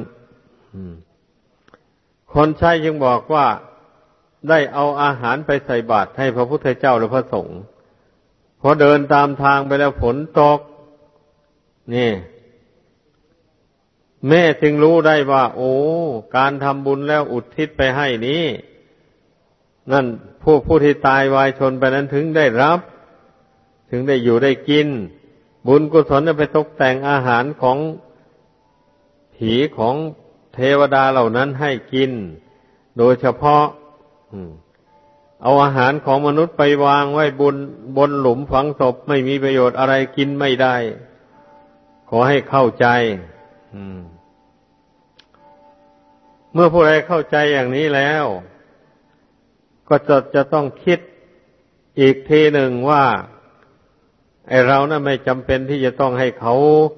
คนใช้จึงบอกว่าได้เอาอาหารไปใส่บาตรให้พระพุทธเจ้าหรือพระสงฆ์พอเดินตามทางไปแล้วฝนตกนี่แม่จึงรู้ได้ว่าโอ้การทำบุญแล้วอุทิศไปให้นี้นั่นผู้ผู้ที่ตายวายชนไปนั้นถึงได้รับถึงได้อยู่ได้กินบุญกุศลไปตกแต่งอาหารของผีของเทวดาเหล่านั้นให้กินโดยเฉพาะเอาอาหารของมนุษย์ไปวางไว้บนบนหลุมฝังศพไม่มีประโยชน์อะไรกินไม่ได้ขอให้เข้าใจเมื่อผู้ใดเข้าใจอย่างนี้แล้วก็จะจะต้องคิดอีกทีหนึ่งว่าไอเรานะ่ะไม่จำเป็นที่จะต้องให้เขา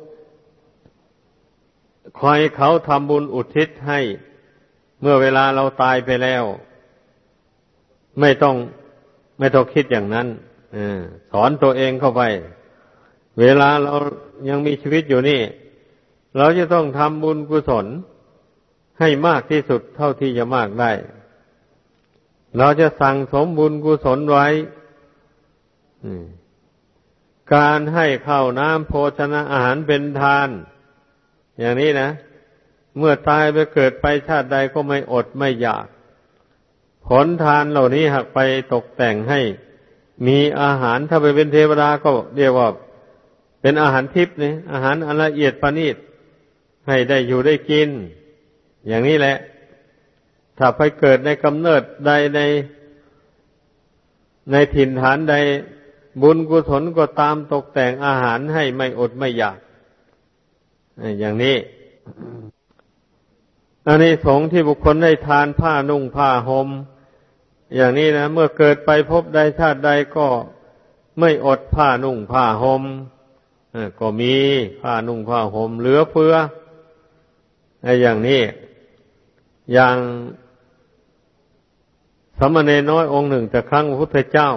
คอยเขาทำบุญอุทิศให้เมื่อเวลาเราตายไปแล้วไม่ต้องไม่ต้องคิดอย่างนั้นสอนตัวเองเข้าไปเวลาเรายังมีชีวิตอยู่นี่เราจะต้องทำบุญกุศลให้มากที่สุดเท่าที่จะมากได้เราจะสั่งสมบุญกุศลไว้การให้ข้าวน้ำโภชนะอาหารเป็นทานอย่างนี้นะเมื่อตายไปเกิดไปชาติใดก็ไม่อดไม่อยากผลทานเหล่านี้หากไปตกแต่งให้มีอาหารถ้าไปเป็นเทวดาก็เรียกว่าเป็นอาหารทิพย์นี่อาหารอันละเอียดประณีตให้ได้อยู่ได้กินอย่างนี้แหละถ้าไปเกิดในกำเนิดใดในในถิ่นฐานใดบุญกุศลก็ตามตกแต่งอาหารให้ไม่อดไม่อยากอย่างนี้อานิสงส์ที่บุคคลได้ทานผ้านุ่งผ้าห่มอย่างนี้นะเมื่อเกิดไปพบใดชาติใดก็ไม่อดผ้านุ่งผ้าห่มก็มีผ้านุ่งผ้าห่มเหลือเฟืออย่างนี้อย่างสามเณรน้อยองค์หนึ่งแต่ครั้งพระพุทธเจ้า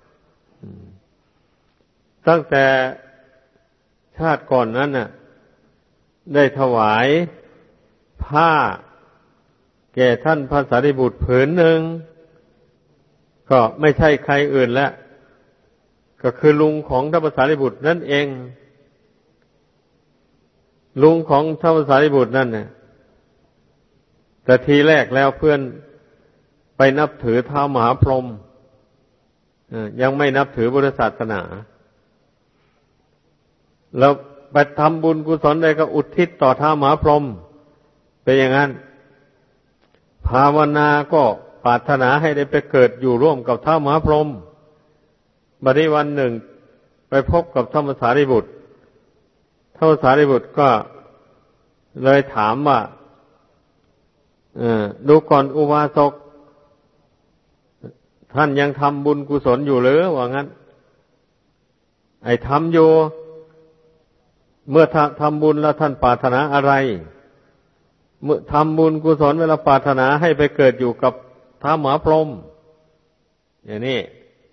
ตั้งแต่ชาติก่อนนั้นน่ะได้ถวายผ้าแก่ท่านพระสารีบุตรผืนหนึ่งก็ไม่ใช่ใครอื่นแล้วก็คือลุงของท่านพระสารีบุตรนั่นเองลุงของท่านพระสารีบุตรนั่นเนี่ยแต่ทีแรกแล้วเพื่อนไปนับถือท้าวมหาพรหมยังไม่นับถือพุทธศาสนาแล้วไปทำบุญกุศลใดก็อุทิศต่อท้าวมหาพรหมเป็นอย่างนั้นภาวนาก็ปรารถนาให้ได้ไปเกิดอยู่ร่วมกับท้าวมหาพรหมบัดนี้วันหนึ่งไปพบกับท่านพระสารีบุตรท่านพระสารีบุตรก็เลยถามว่าดูก่อนอุบาสกท่านยังทำบุญกุศลอยู่หรือว่างั้นไอ้ทำอยู่เมื่อทำบุญแล้วท่านปรารถนาอะไรเมื่อทำบุญกุศลเวลาปรารถนาให้ไปเกิดอยู่กับท้าวมหาพรหมอย่างนี้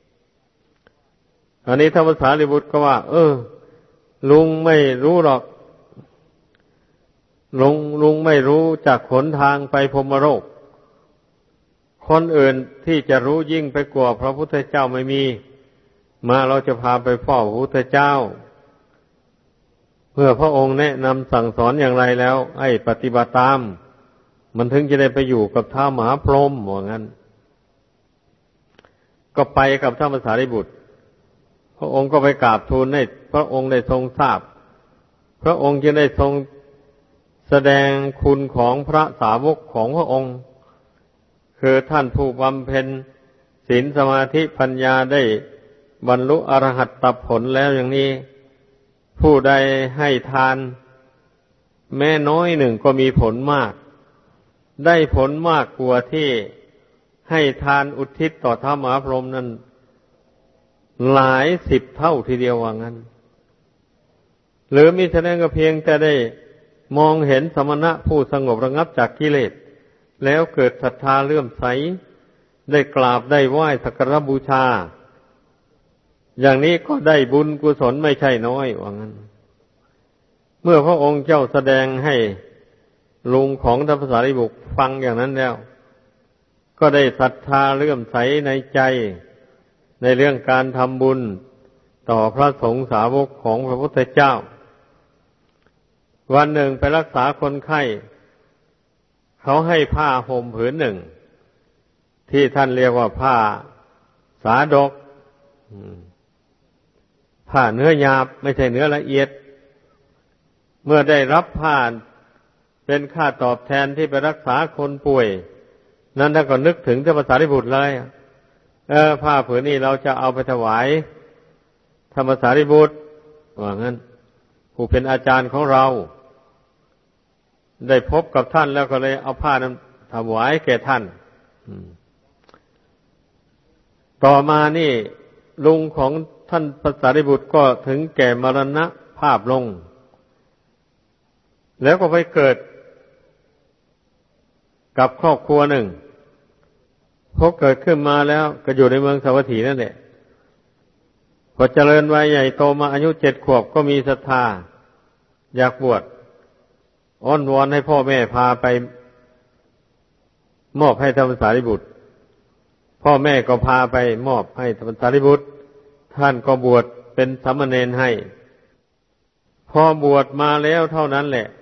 อันนี้ท่านพระสารีบุตรก็ว่าเออลุงไม่รู้หรอกลุงลุงไม่รู้จากหนทางไปพรหมโลกคนอื่นที่จะรู้ยิ่งไปกว่าพระพุทธเจ้าไม่มีมาเราจะพาไปเฝ้าพระพุทธเจ้าเมื่อพระองค์แนะนำสั่งสอนอย่างไรแล้วให้ปฏิบัติตามมันถึงจะได้ไปอยู่กับท้าวมหาพรหมว่างั้นก็ไปกับท่านพระสารีบุตรพระองค์ก็ไปกราบทูลให้พระองค์ได้ทรงทราบพระองค์จะได้ทรงแสดงคุณของพระสาวกของพระองค์คือท่านผู้บำเพ็ญศีลสมาธิปัญญาได้บรรลุอรหัตตผลแล้วอย่างนี้ผู้ใดให้ทานแม้น้อยหนึ่งก็มีผลมากได้ผลมากกว่าที่ให้ทานอุทิศต่อท้าวมหาพรหมนั้นหลายสิบเท่าทีเดียวว่างั้นหรือมิฉะนั้นก็เพียงแต่ได้มองเห็นสมณะผู้สงบระงับจากกิเลสแล้วเกิดศรัทธาเลื่อมใสได้กราบได้ไหว้สักการบูชาอย่างนี้ก็ได้บุญกุศลไม่ใช่น้อยว่างั้นเมื่อพระองค์เจ้าแสดงให้ลุงของท่านพระสารีบุตรฟังอย่างนั้นแล้วก็ได้ศรัทธาเลื่อมใสในใจในเรื่องการทำบุญต่อพระสงฆ์สาวกของพระพุทธเจ้าวันหนึ่งไปรักษาคนไข้เขาให้ผ้าห่มผืนหนึ่งที่ท่านเรียกว่าผ้าสาดกผ้าเนื้อหยาบไม่ใช่เนื้อละเอียดเมื่อได้รับผ้าเป็นค่าตอบแทนที่ไปรักษาคนป่วยนั้นท่านก็นึกถึงท่านพระสารีบุตรเลยเออผ้าผืนนี้เราจะเอาไปถวายท่านพระสารีบุตรว่างั้นผู้เป็นอาจารย์ของเราได้พบกับท่านแล้วก็เลยเอาผ้านั้นถวายแก่ท่านต่อมานี่ลุงของท่านพระสารีบุตรก็ถึงแก่มรณภาพลงแล้วก็ไปเกิดกับครอบครัวหนึ่งพอเกิดขึ้นมาแล้วก็อยู่ในเมืองสาวัตถีนั่นแหละพอเจริญวัยใหญ่โตมาอายุเจ็ดขวบก็มีศรัทธาอยากบวชอ้อนวอนให้พ่อแม่พาไปมอบให้ท่านพระสารีบุตรพ่อแม่ก็พาไปมอบให้ท่านพระสารีบุตรท่านก็บวชเป็นสามเณรให้พอบวชมาแล้วเท่านั้นแหละ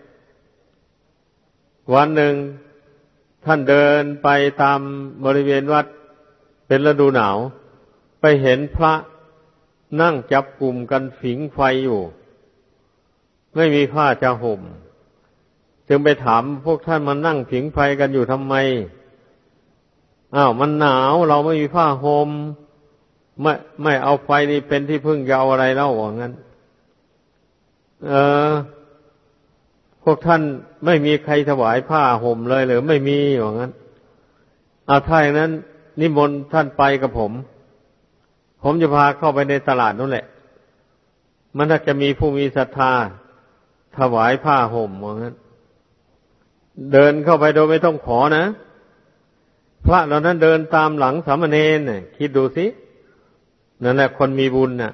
วันหนึ่งท่านเดินไปตามบริเวณวัดเป็นฤดูหนาวไปเห็นพระนั่งจับกลุ่มกันผิงไฟอยู่ไม่มีผ้าจะห่มจึงไปถามพวกท่านมานั่งผิงไฟกันอยู่ทำไมอ้าวมันหนาวเราไม่มีผ้าห่มไม่ไม่เอาไฟนี่เป็นที่พึ่งจะเอาอะไรเล่าว่างั้นเออพวกท่านไม่มีใครถวายผ้าห่มเลยหรือไม่มีว่างั้นเอาถ้าอย่างนั้นนิมนต์ท่านไปกับผมผมจะพาเข้าไปในตลาดนั่นแหละมันถ้าจะมีผู้มีศรัทธาถวายผ้าห่มว่างั้นเดินเข้าไปโดยไม่ต้องขอนะพระเหล่านั้นเดินตามหลังสามเณรน่ะคิดดูสินั่นแหละคนมีบุญน่ะ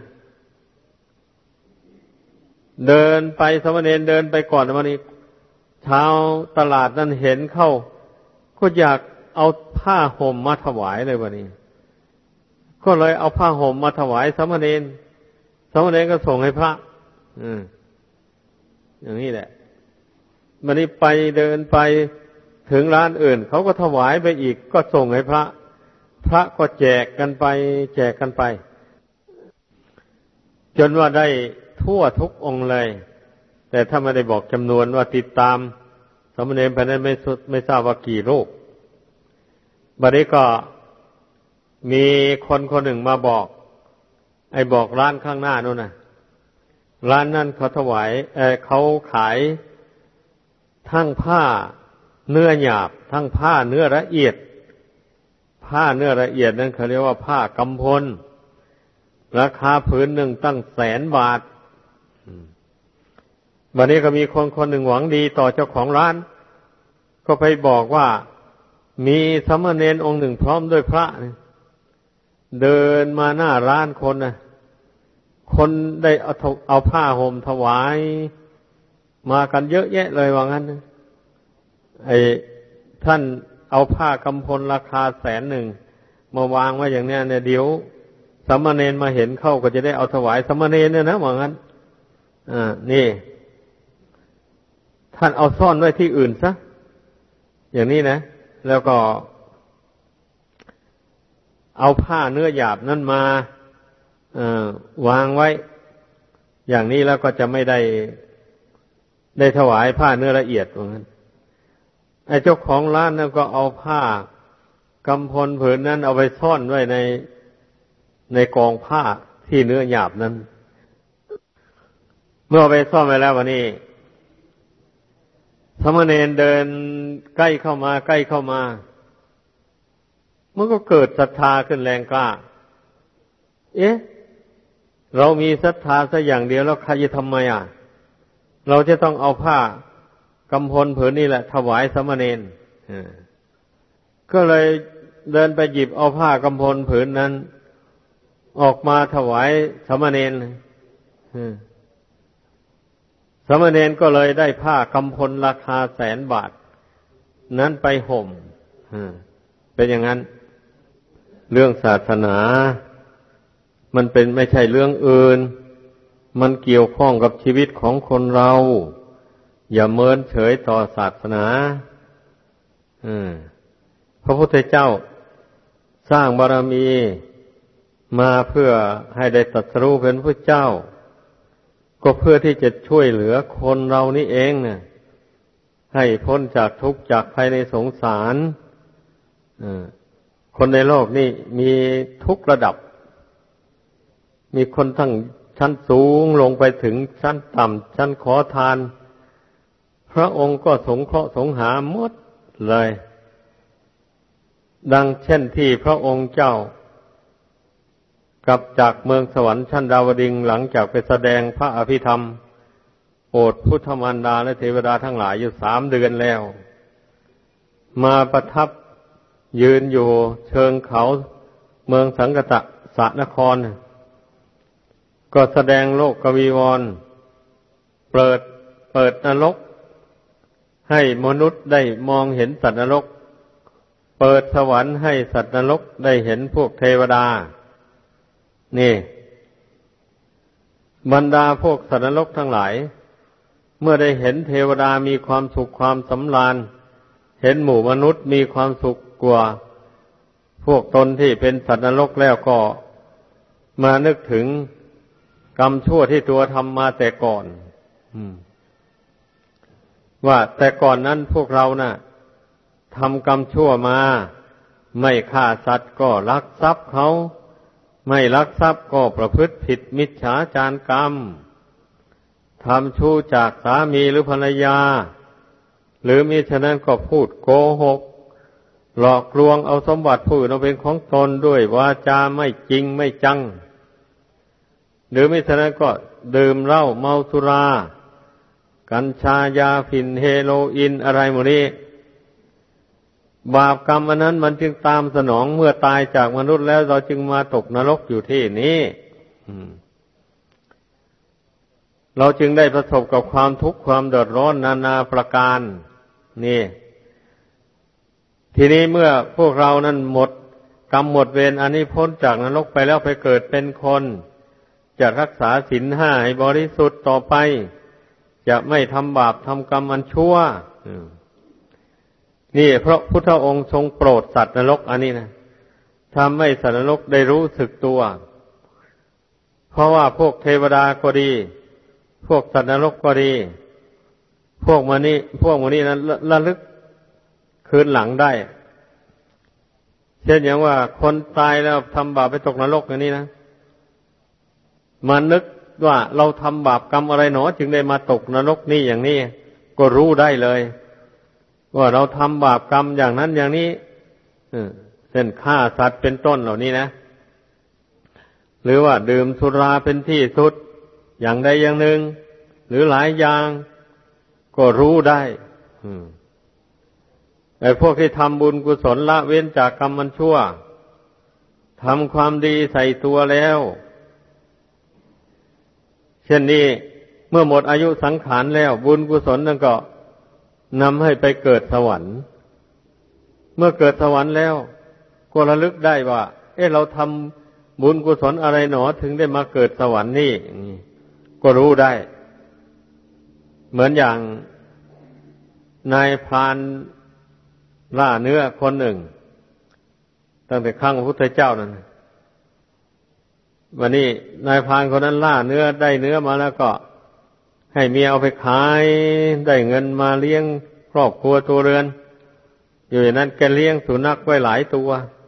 เดินไปสามเณรเดินไปก่อนวันนี้ชาวตลาดนั้นเห็นเข้าก็อยากเอาผ้าห่มมาถวายเลยวันนี้ก็เลยเอาผ้าห่มมาถวายสามเณรสามเณรก็ส่งให้พระอืมอย่างนี้แหละวันนี้ไปเดินไปถึงร้านอื่นเขาก็ถวายไปอีกก็ส่งให้พระพระก็แจกกันไปแจกกันไปจนว่าได้ทั่วทุกองค์เลยแต่ถ้าไม่ได้บอกจำนวนว่าติดตามสามเณรไปนั้นไม่ไม่ทราบว่ากี่รูปบัดนี้ก็มีคนคนหนึ่งมาบอกไอ้บอกร้านข้างหน้านู่นน่ะร้านนั้นเขาถวายเอ่อเขาขายทั้งผ้าเนื้อหยาบทั้งผ้าเนื้อละเอียดผ้าเนื้อละเอียดนั้นเขาเรียกว่าผ้ากำพลราคาผืนหนึ่งตั้งแสนบาทวันนี้ก็มีคนคนหนึ่งหวังดีต่อเจ้าของร้านก็ไปบอกว่ามีสามเณรองค์หนึ่งพร้อมด้วยพระเดินมาหน้าร้านคนนะคนได้เอาเอาผ้าห่มถวายมากันเยอะแยะเลยว่างั้นไอ้ท่านเอาผ้ากำพลราคาแสนหนึ่งมาวางไว้อย่างเนี้ยเนี่ยเดี๋ยวสามเณรมาเห็นเข้าก็จะได้เอาถวายสามเณรเนี่ยนะว่างั้นอ่านี่ท่านเอาซ่อนไว้ที่อื่นซะอย่างนี้นะแล้วก็เอาผ้าเนื้อหยาบนั่นมาเอ่อวางไว้อย่างนี้แล้วก็จะไม่ได้ได้ถวายผ้าเนื้อละเอียดว่างั้นไอ้เจ้าของร้านนั่นก็เอาผ้ากำพลผืนนั้นเอาไปซ่อนไว้ในในกองผ้าที่เนื้อหยาบนั้นเมื่อเอาไปซ่อนไว้แล้ววันนี้สามเณรเดินใกล้เข้ามาใกล้เข้ามามันก็เกิดศรัทธาขึ้นแรงกล้าเอ๊ะเรามีศรัทธาสักอย่างเดียวแล้วใครจะทำไมอ่ะเราจะต้องเอาผ้ากำพลผืนนี้แหละถวายสามเณรก็เลยเดินไปหยิบเอาผ้ากำพลผืนนั้นออกมาถวายสามเณรสามเณรก็เลยได้ผ้ากำพลราคาแสนบาทนั้นไปห่มเป็นอย่างนั้นเรื่องศาสนามันเป็นไม่ใช่เรื่องอื่นมันเกี่ยวข้องกับชีวิตของคนเราอย่าเมินเฉยต่อศาสนาพระพุทธเจ้าสร้างบารมีมาเพื่อให้ได้ตรัสรู้เป็นพระเจ้าก็เพื่อที่จะช่วยเหลือคนเรานี่เองเนี่ยให้พ้นจากทุกข์จากภัยในสงสารคนในโลกนี่มีทุกระดับมีคนทั้งชั้นสูงลงไปถึงชั้นต่ำชั้นขอทานพระองค์ก็สงเคราะห์สงหาหมดเลยดังเช่นที่พระองค์เจ้ากลับจากเมืองสวรรค์ชั้นดาวดึงส์หลังจากไปแสดงพระอภิธรรมโปรดพุทธมารดาและเทวดาทั้งหลายอยู่สามเดือนแล้วมาประทับยืนอยู่เชิงเขาเมืองสังกตสนครก็แสดงโลกกวีวรณ์เปิดเปิดนรกให้มนุษย์ได้มองเห็นสัตว์นรกเปิดสวรรค์ให้สัตว์นรกได้เห็นพวกเทวดานี่บรรดาพวกสัตว์นรกทั้งหลายเมื่อได้เห็นเทวดามีความสุขความสำราญเห็นหมู่มนุษย์มีความสุขกว่าพวกตนที่เป็นสัตว์นรกแล้วก็มานึกถึงกรรมชั่วที่ตัวทำมาแต่ก่อนว่าแต่ก่อนนั้นพวกเราน่ะทำกรรมชั่วมาไม่ฆ่าสัตว์ก็ลักทรัพย์เขาไม่ลักทรัพย์ก็ประพฤติผิดมิจฉาจารกรรมทำชู้จากสามีหรือภรรยาหรือมิฉะนั้นก็พูดโกหกหลอกลวงเอาสมบัติผู้อื่นเอาเป็นของตนด้วยวาจาไม่จริงไม่จังหรือมิฉะนั้นก็ดื่มเหล้าเมาสุรากัญชายาฝิ่นเฮโรอีนอะไรหมดนี้บาปกรรมอันนั้นมันจึงตามสนองเมื่อตายจากมนุษย์แล้วเราจึงมาตกนรกอยู่ที่นี้เราจึงได้ประสบกับความทุกข์ความเดือดร้อนนานาประการนี่ทีนี้เมื่อพวกเรานั้นหมดกรรมหมดเวรอันนี้พ้นจากนรกไปแล้วไปเกิดเป็นคนจะรักษาศีลห้าให้บริสุทธิ์ต่อไปจะไม่ทำบาปทำกรรมอันชั่วนี่เพราะพุทธองค์ทรงโปรดสัตว์นรกอันนี้นะทำให้สัตว์นรกได้รู้สึกตัวเพราะว่าพวกเทวดาก็ดีพวกสัตว์นรกก็ดีพวกมันนี่พวกมันนี่นั้นระลึกคืนหลังได้เช่นอย่างว่าคนตายแล้วทำบาปไปตกนรกอย่างนี้นะมันนึกว่าเราทำบาปกรรมอะไรหนอจึงได้มาตกนรกนี่อย่างนี้ก็รู้ได้เลยว่าเราทำบาปกรรมอย่างนั้นอย่างนี้เช่นฆ่าสัตว์เป็นต้นเหล่านี้นะหรือว่าดื่มสุราเป็นที่สุดอย่างใดอย่างหนึ่งหรือหลายอย่างก็รู้ได้ไอ้พวกที่ทำบุญกุศลละเว้นจากกรรมมันชั่วทำความดีใส่ตัวแล้วเช่นนี้เมื่อหมดอายุสังขารแล้วบุญกุศลนั่นก็นำให้ไปเกิดสวรรค์เมื่อเกิดสวรรค์แล้วก็ระลึกได้ว่าเอ๊ะเราทำบุญกุศลอะไรหนอถึงได้มาเกิดสวรรค์นี่ก็รู้ได้เหมือนอย่างนายพรานล่าเนื้อคนหนึ่งตั้งแต่ครั้งพระพุทธเจ้านั่นวันนี้นายพรานคนนั้นล่าเนื้อได้เนื้อมาแล้วก็ให้เมียเอาไปขายได้เงินมาเลี้ยงครอบครัวตัวเรือนอยู่อย่างนั้นแกเลี้ยงสุนัขไว้หลายตัว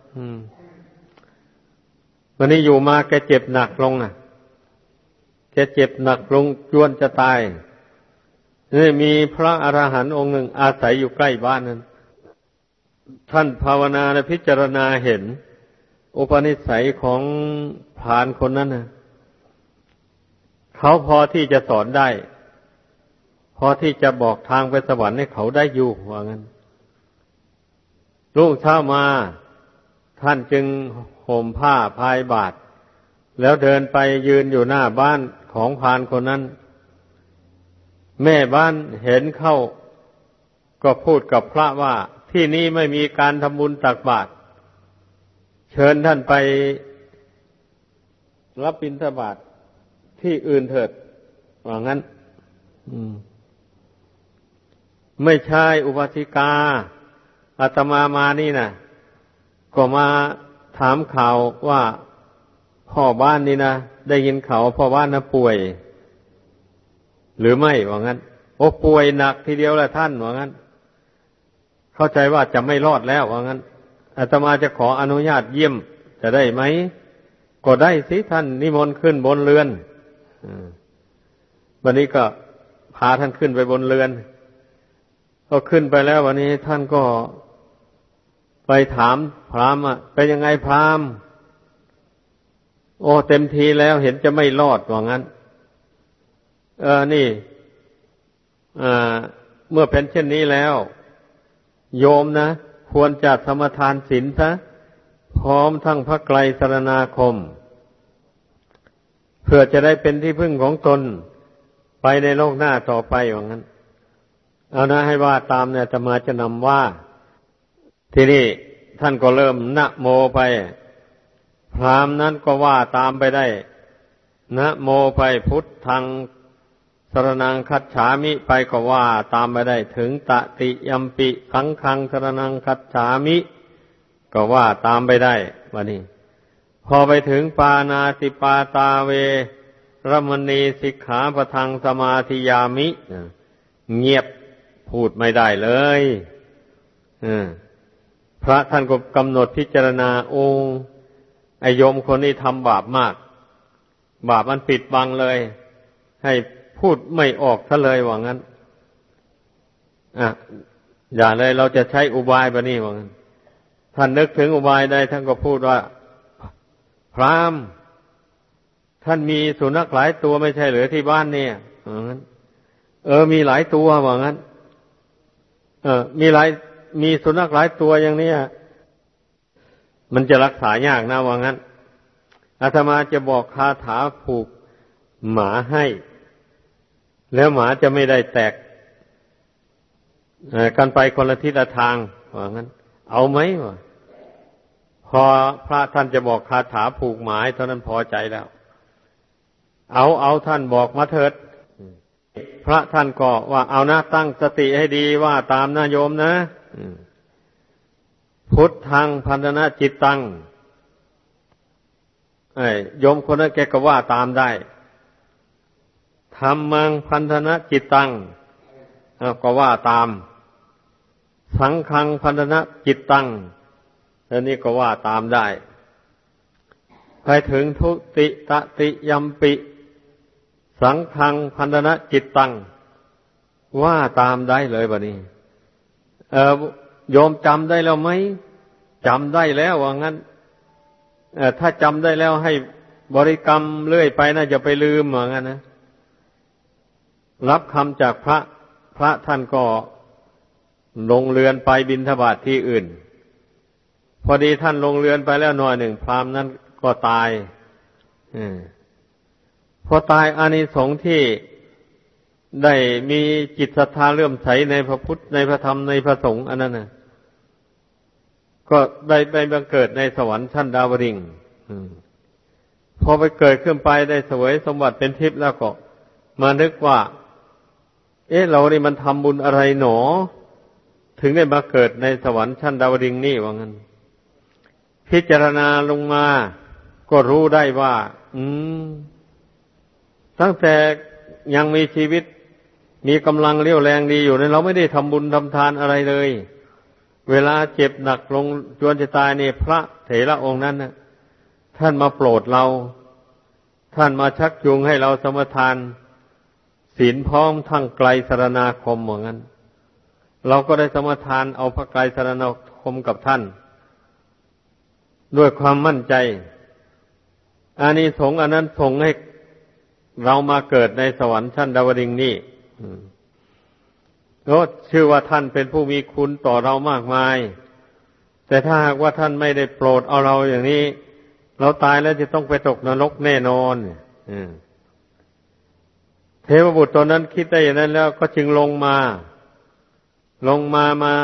วันนี้อยู่มาแกเจ็บหนักลงน่ะแกเจ็บหนักลงจวนจะตายนี่มีพระอรหันต์องค์หนึ่งอาศัยอยู่ใกล้บ้านนั้นท่านภาวนาและพิจารณาเห็นอุปนิสัยของพรานคนนั้นนะเขาพอที่จะสอนได้พอที่จะบอกทางไปสวรรค์ให้เขาได้อยู่ว่างั้นรุ่งเช้ามาท่านจึงห่มผ้าพายบาตรแล้วเดินไปยืนอยู่หน้าบ้านของพรานคนนั้นแม่บ้านเห็นเข้าก็พูดกับพระว่าที่นี่ไม่มีการทำบุญตักบาตรเชิญท่านไปรับบิณฑบาตที่อื่นเถิดว่างั้นไม่ใช่อุบาสิกาอาตมามานี่นะก็มาถามข่าวว่าพ่อบ้านนี่นะได้ยินข่าวพ่อบ้านนะป่วยหรือไม่ว่างั้นโอ้ป่วยหนักทีเดียวแหละท่านว่างั้นเข้าใจว่าจะไม่รอดแล้วว่างั้นอาตมาจะขออนุญาตเยี่ยมจะได้ไหมก็ได้สิท่านนิมนต์ขึ้นบนเรือนวันนี้ก็พาท่านขึ้นไปบนเรือนก็ขึ้นไปแล้ววันนี้ท่านก็ไปถามพราหมณ์อ่ะเป็นยังไงพราหมณ์โอ้เต็มทีแล้วเห็นจะไม่รอดว่างั้นเออนี่อ่าเมื่อเป็นเช่นนี้แล้วโยมนะควรจะสมทานศีลซะพร้อมทั้งพระไตรสรณาคมเพื่อจะได้เป็นที่พึ่งของตนไปในโลกหน้าต่อไปว่างั้นเอานะให้ว่าตามเนี่ยจะมาจะนำว่าทีนี้ท่านก็เริ่มนะโมไปพราหมณ์นั้นก็ว่าตามไปได้นะโมไปพุทธังสรณังคัจฉามิไปก็ว่าตามไปได้ถึงตติยัมปิสังฆังสรณังคัจฉามิก็ว่าตามไปได้วันนี้พอไปถึงปานาติปาตาเวรมณีสิกขาปะทังสมาธิยามิเงียบพูดไม่ได้เลยพระท่านก็กำหนดพิจารณาองค์ไอโยมคนนี้ทำบาปมากบาปมันปิดบังเลยให้พูดไม่ออกซะเลยว่างั้นอ่ะอย่าเลยเราจะใช้อุบายแบบนี้ว่างั้นท่านนึกถึงอุบายได้ท่านก็พูดว่าพราหมณ์ท่านมีสุนัขหลายตัวไม่ใช่หรือที่บ้านเนี่ยว่างั้นเออมีหลายตัวว่างั้นเออมีหลายมีสุนัขหลายตัวอย่างนี้มันจะรักษายากนะว่างั้นอาตมาจะบอกคาถาผูกหมาให้แล้วหมาจะไม่ได้แตกกันไปคนละทิศละทางว่างั้นเอาไหมวะพอพระท่านจะบอกคาถาผูกหมาเท่านั้นพอใจแล้วเอาเอาท่านบอกมาเถิดพระท่านก็ว่าเอานะตั้งสติให้ดีว่าตามนะโยมนะพุทธังพันธนะจิตตังไอ้โยมคนนั้นแกก็ว่าตามได้ธัมมังพันธนะจิตตังก็ว่าตามสังฆังพันธนะจิตตังอันนี้ก็ว่าตามได้ไปถึงทุติตติยัมปิสังฆังพันธนะจิตตังว่าตามได้เลยบัดนี้เออโยมจำได้แล้วไหมจำได้แล้วว่างั้นเออถ้าจำได้แล้วให้บริกรรมเรื่อยไปนะอย่าไปลืมว่างั้นนะรับคำจากพระพระท่านก็ลงเรือนไปบิณฑบาตที่อื่นพอดีท่านลงเรือนไปแล้วหน่อยหนึ่งพราหมณ์นั้นก็ตายอพอตายอานิสงส์ที่ได้มีจิตศรัทธาเลื่อมใสในพระพุทธในพระธรรมในพระสงฆ์อันนั้นน่ะก็ได้ไปบังเกิดในสวรรค์ชั้นดาวดึงส์พอไปเกิดขึ้นไปได้เสวยสมบัติเป็นทิพย์แล้วก็มานึกว่าเอ๊ะเรานี่มันทำบุญอะไรหนอถึงได้มาเกิดในสวรรค์ชั้นดาวดึงส์นี่ว่างั้นพิจารณาลงมาก็รู้ได้ว่าอืมตั้งแต่ยังมีชีวิตมีกำลังเรี่ยวแรงดีอยู่นั้นเราไม่ได้ทำบุญทำทานอะไรเลยเวลาเจ็บหนักลงจวนจะตายนี่พระเถระองค์นั้นนะท่านมาโปรดเราท่านมาชักจูงให้เราสมทานศีลพร้อมทั้งไกลสรณาคมเหมือนกันเราก็ได้สมทานเอาพระไกลสรณาคมกับท่านด้วยความมั่นใจอานิสงส์อันนั้นส่งให้เรามาเกิดในสวรรค์ชั้นดาวดึงส์นี่ก็ชื่อว่าท่านเป็นผู้มีคุณต่อเรามากมายแต่ถ้าหากว่าท่านไม่ได้โปรดเอาเราอย่างนี้เราตายแล้วจะต้องไปตกนรกแน่นอนเทวบุตรตอนนั้นคิดได้อย่างนั้นแล้วก็จึงลงมาลงมามา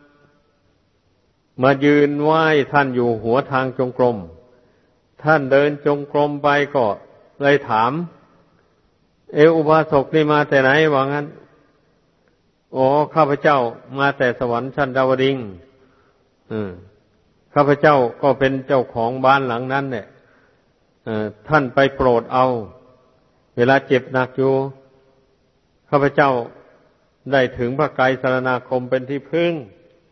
มายืนไหว้ท่านอยู่หัวทางจงกรมท่านเดินจงกรมไปก็เลยถามเอวอุบาสกนี่มาแต่ไหนว่างั้นอ๋อข้าพเจ้ามาแต่สวรรค์ชั้นดาวดึงส์ข้าพเจ้าก็เป็นเจ้าของบ้านหลังนั้นเนี่ยท่านไปโปรดเอาเวลาเจ็บหนักอยู่ข้าพเจ้าได้ถึงพระไกรสรณาคมเป็นที่พึ่ง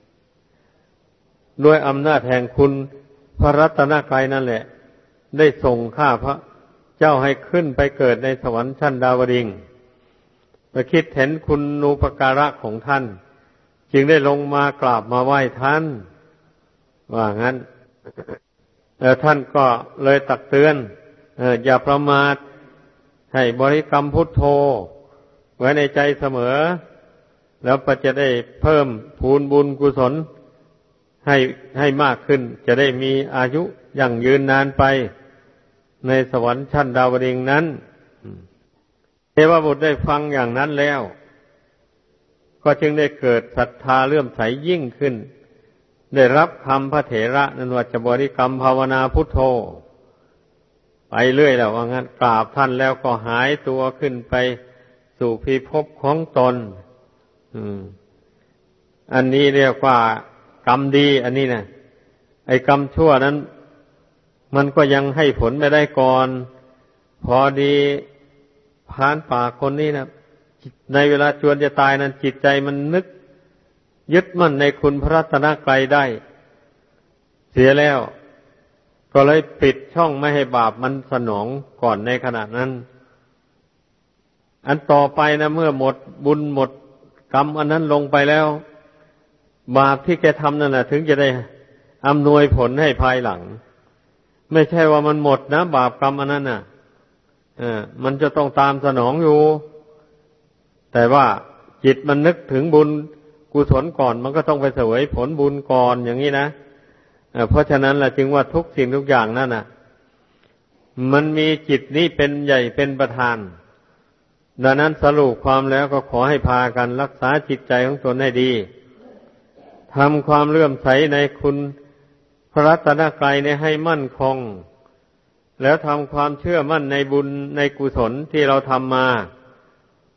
ด้วยอำนาจแห่งคุณพระรัตนกรัยนั่นแหละได้ส่งข้าพระเจ้าให้ขึ้นไปเกิดในสวรรค์ชั้นดาวดึงส์มาคิดเห็นคุณูปการะของท่านจึงได้ลงมากราบมาไหว้ท่านว่างั้นแล้วท่านก็เลยตักเตือนเอออย่าประมาทให้บริกรรมพุทโธไว้ในใจเสมอแล้วก็จะได้เพิ่มพูนบุญกุศลให้ให้มากขึ้นจะได้มีอายุยั่งยืนนานไปในสวรรค์ชั้นดาวดึงส์นั้นเทวบุตรได้ฟังอย่างนั้นแล้วก็จึงได้เกิดศรัทธาเลื่อมใสยิ่งขึ้นได้รับคำพระเถระนั้นว่าจะบริกรรมภาวนาพุทโธไปเรื่อยแล้วว่างั้นกราบท่านแล้วก็หายตัวขึ้นไปสู่พิภพของตนอืมอันนี้เรียกว่ากรรมดีอันนี้นะไอ้กรรมชั่วนั้นมันก็ยังให้ผลไม่ได้ก่อนพอดีพรานป่าคนนี้นะในเวลาจวนจะตายนั้นจิตใจมันนึกยึดมั่นในคุณพระรัตนกรัยได้เสียแล้วก็เลยปิดช่องไม่ให้บาปมันสนองก่อนในขณะนั้นอันต่อไปนะเมื่อหมดบุญหมดกรรมอันนั้นลงไปแล้วบาปที่แกทำนั่นแหละถึงจะได้อำนวยผลให้ภายหลังไม่ใช่ว่ามันหมดนะบาปกรรมอันนั้นน่ะเออมันจะต้องตามสนองอยู่แต่ว่าจิตมันนึกถึงบุญกุศลก่อนมันก็ต้องไปเสวยผลบุญก่อนอย่างนี้นะเออเพราะฉะนั้นล่ะจึงว่าทุกสิ่งทุกอย่างนั่นน่ะมันมีจิตนี้เป็นใหญ่เป็นประธานดังนั้นสรุปความแล้วก็ขอให้พากันรักษาจิตใจของตนให้ดีทำความเลื่อมใสในคุณพระรัตนกรัยเนี่ยให้มั่นคงแล้วทำความเชื่อมั่นในบุญในกุศลที่เราทำมา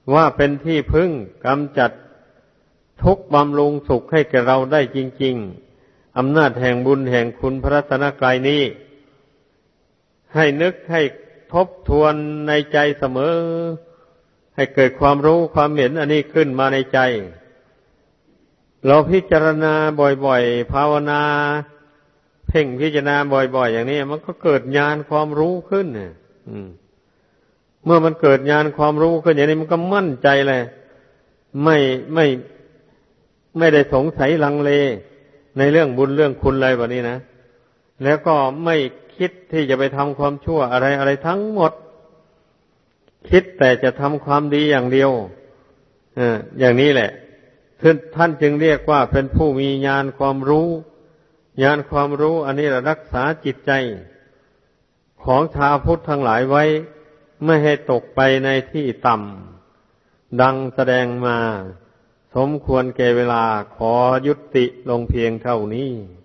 ว่าเป็นที่พึ่งกำจัดทุกข์บำรุงสุขให้แก่เราได้จริงๆอำนาจแห่งบุญแห่งคุณพระรัตนกรัยนี้ให้นึกให้ทบทวนในใจเสมอให้เกิดความรู้ความเห็นอันนี้ขึ้นมาในใจเราพิจารณาบ่อยๆภาวนาเพ่งพิจารณาบ่อยๆอย่างนี้มันก็เกิดญาณความรู้ขึ้นเนี่ยเมื่อมันเกิดญาณความรู้ขึ้นอย่างนี้มันก็มั่นใจเลยไม่ไม่ไม่ได้สงสัยลังเลในเรื่องบุญเรื่องคุณอะไรแบบนี้นะแล้วก็ไม่คิดที่จะไปทำความชั่วอะไรอะไรทั้งหมดคิดแต่จะทำความดีอย่างเดียวอ่าอย่างนี้แหละท่านจึงเรียกว่าเป็นผู้มีญาณความรู้ญาณความรู้อันนี้รักษาจิตใจของชาวพุทธทั้งหลายไว้ไม่ให้ตกไปในที่ต่ำดังแสดงมาสมควรแก่เวลาขอยุติลงเพียงเท่านี้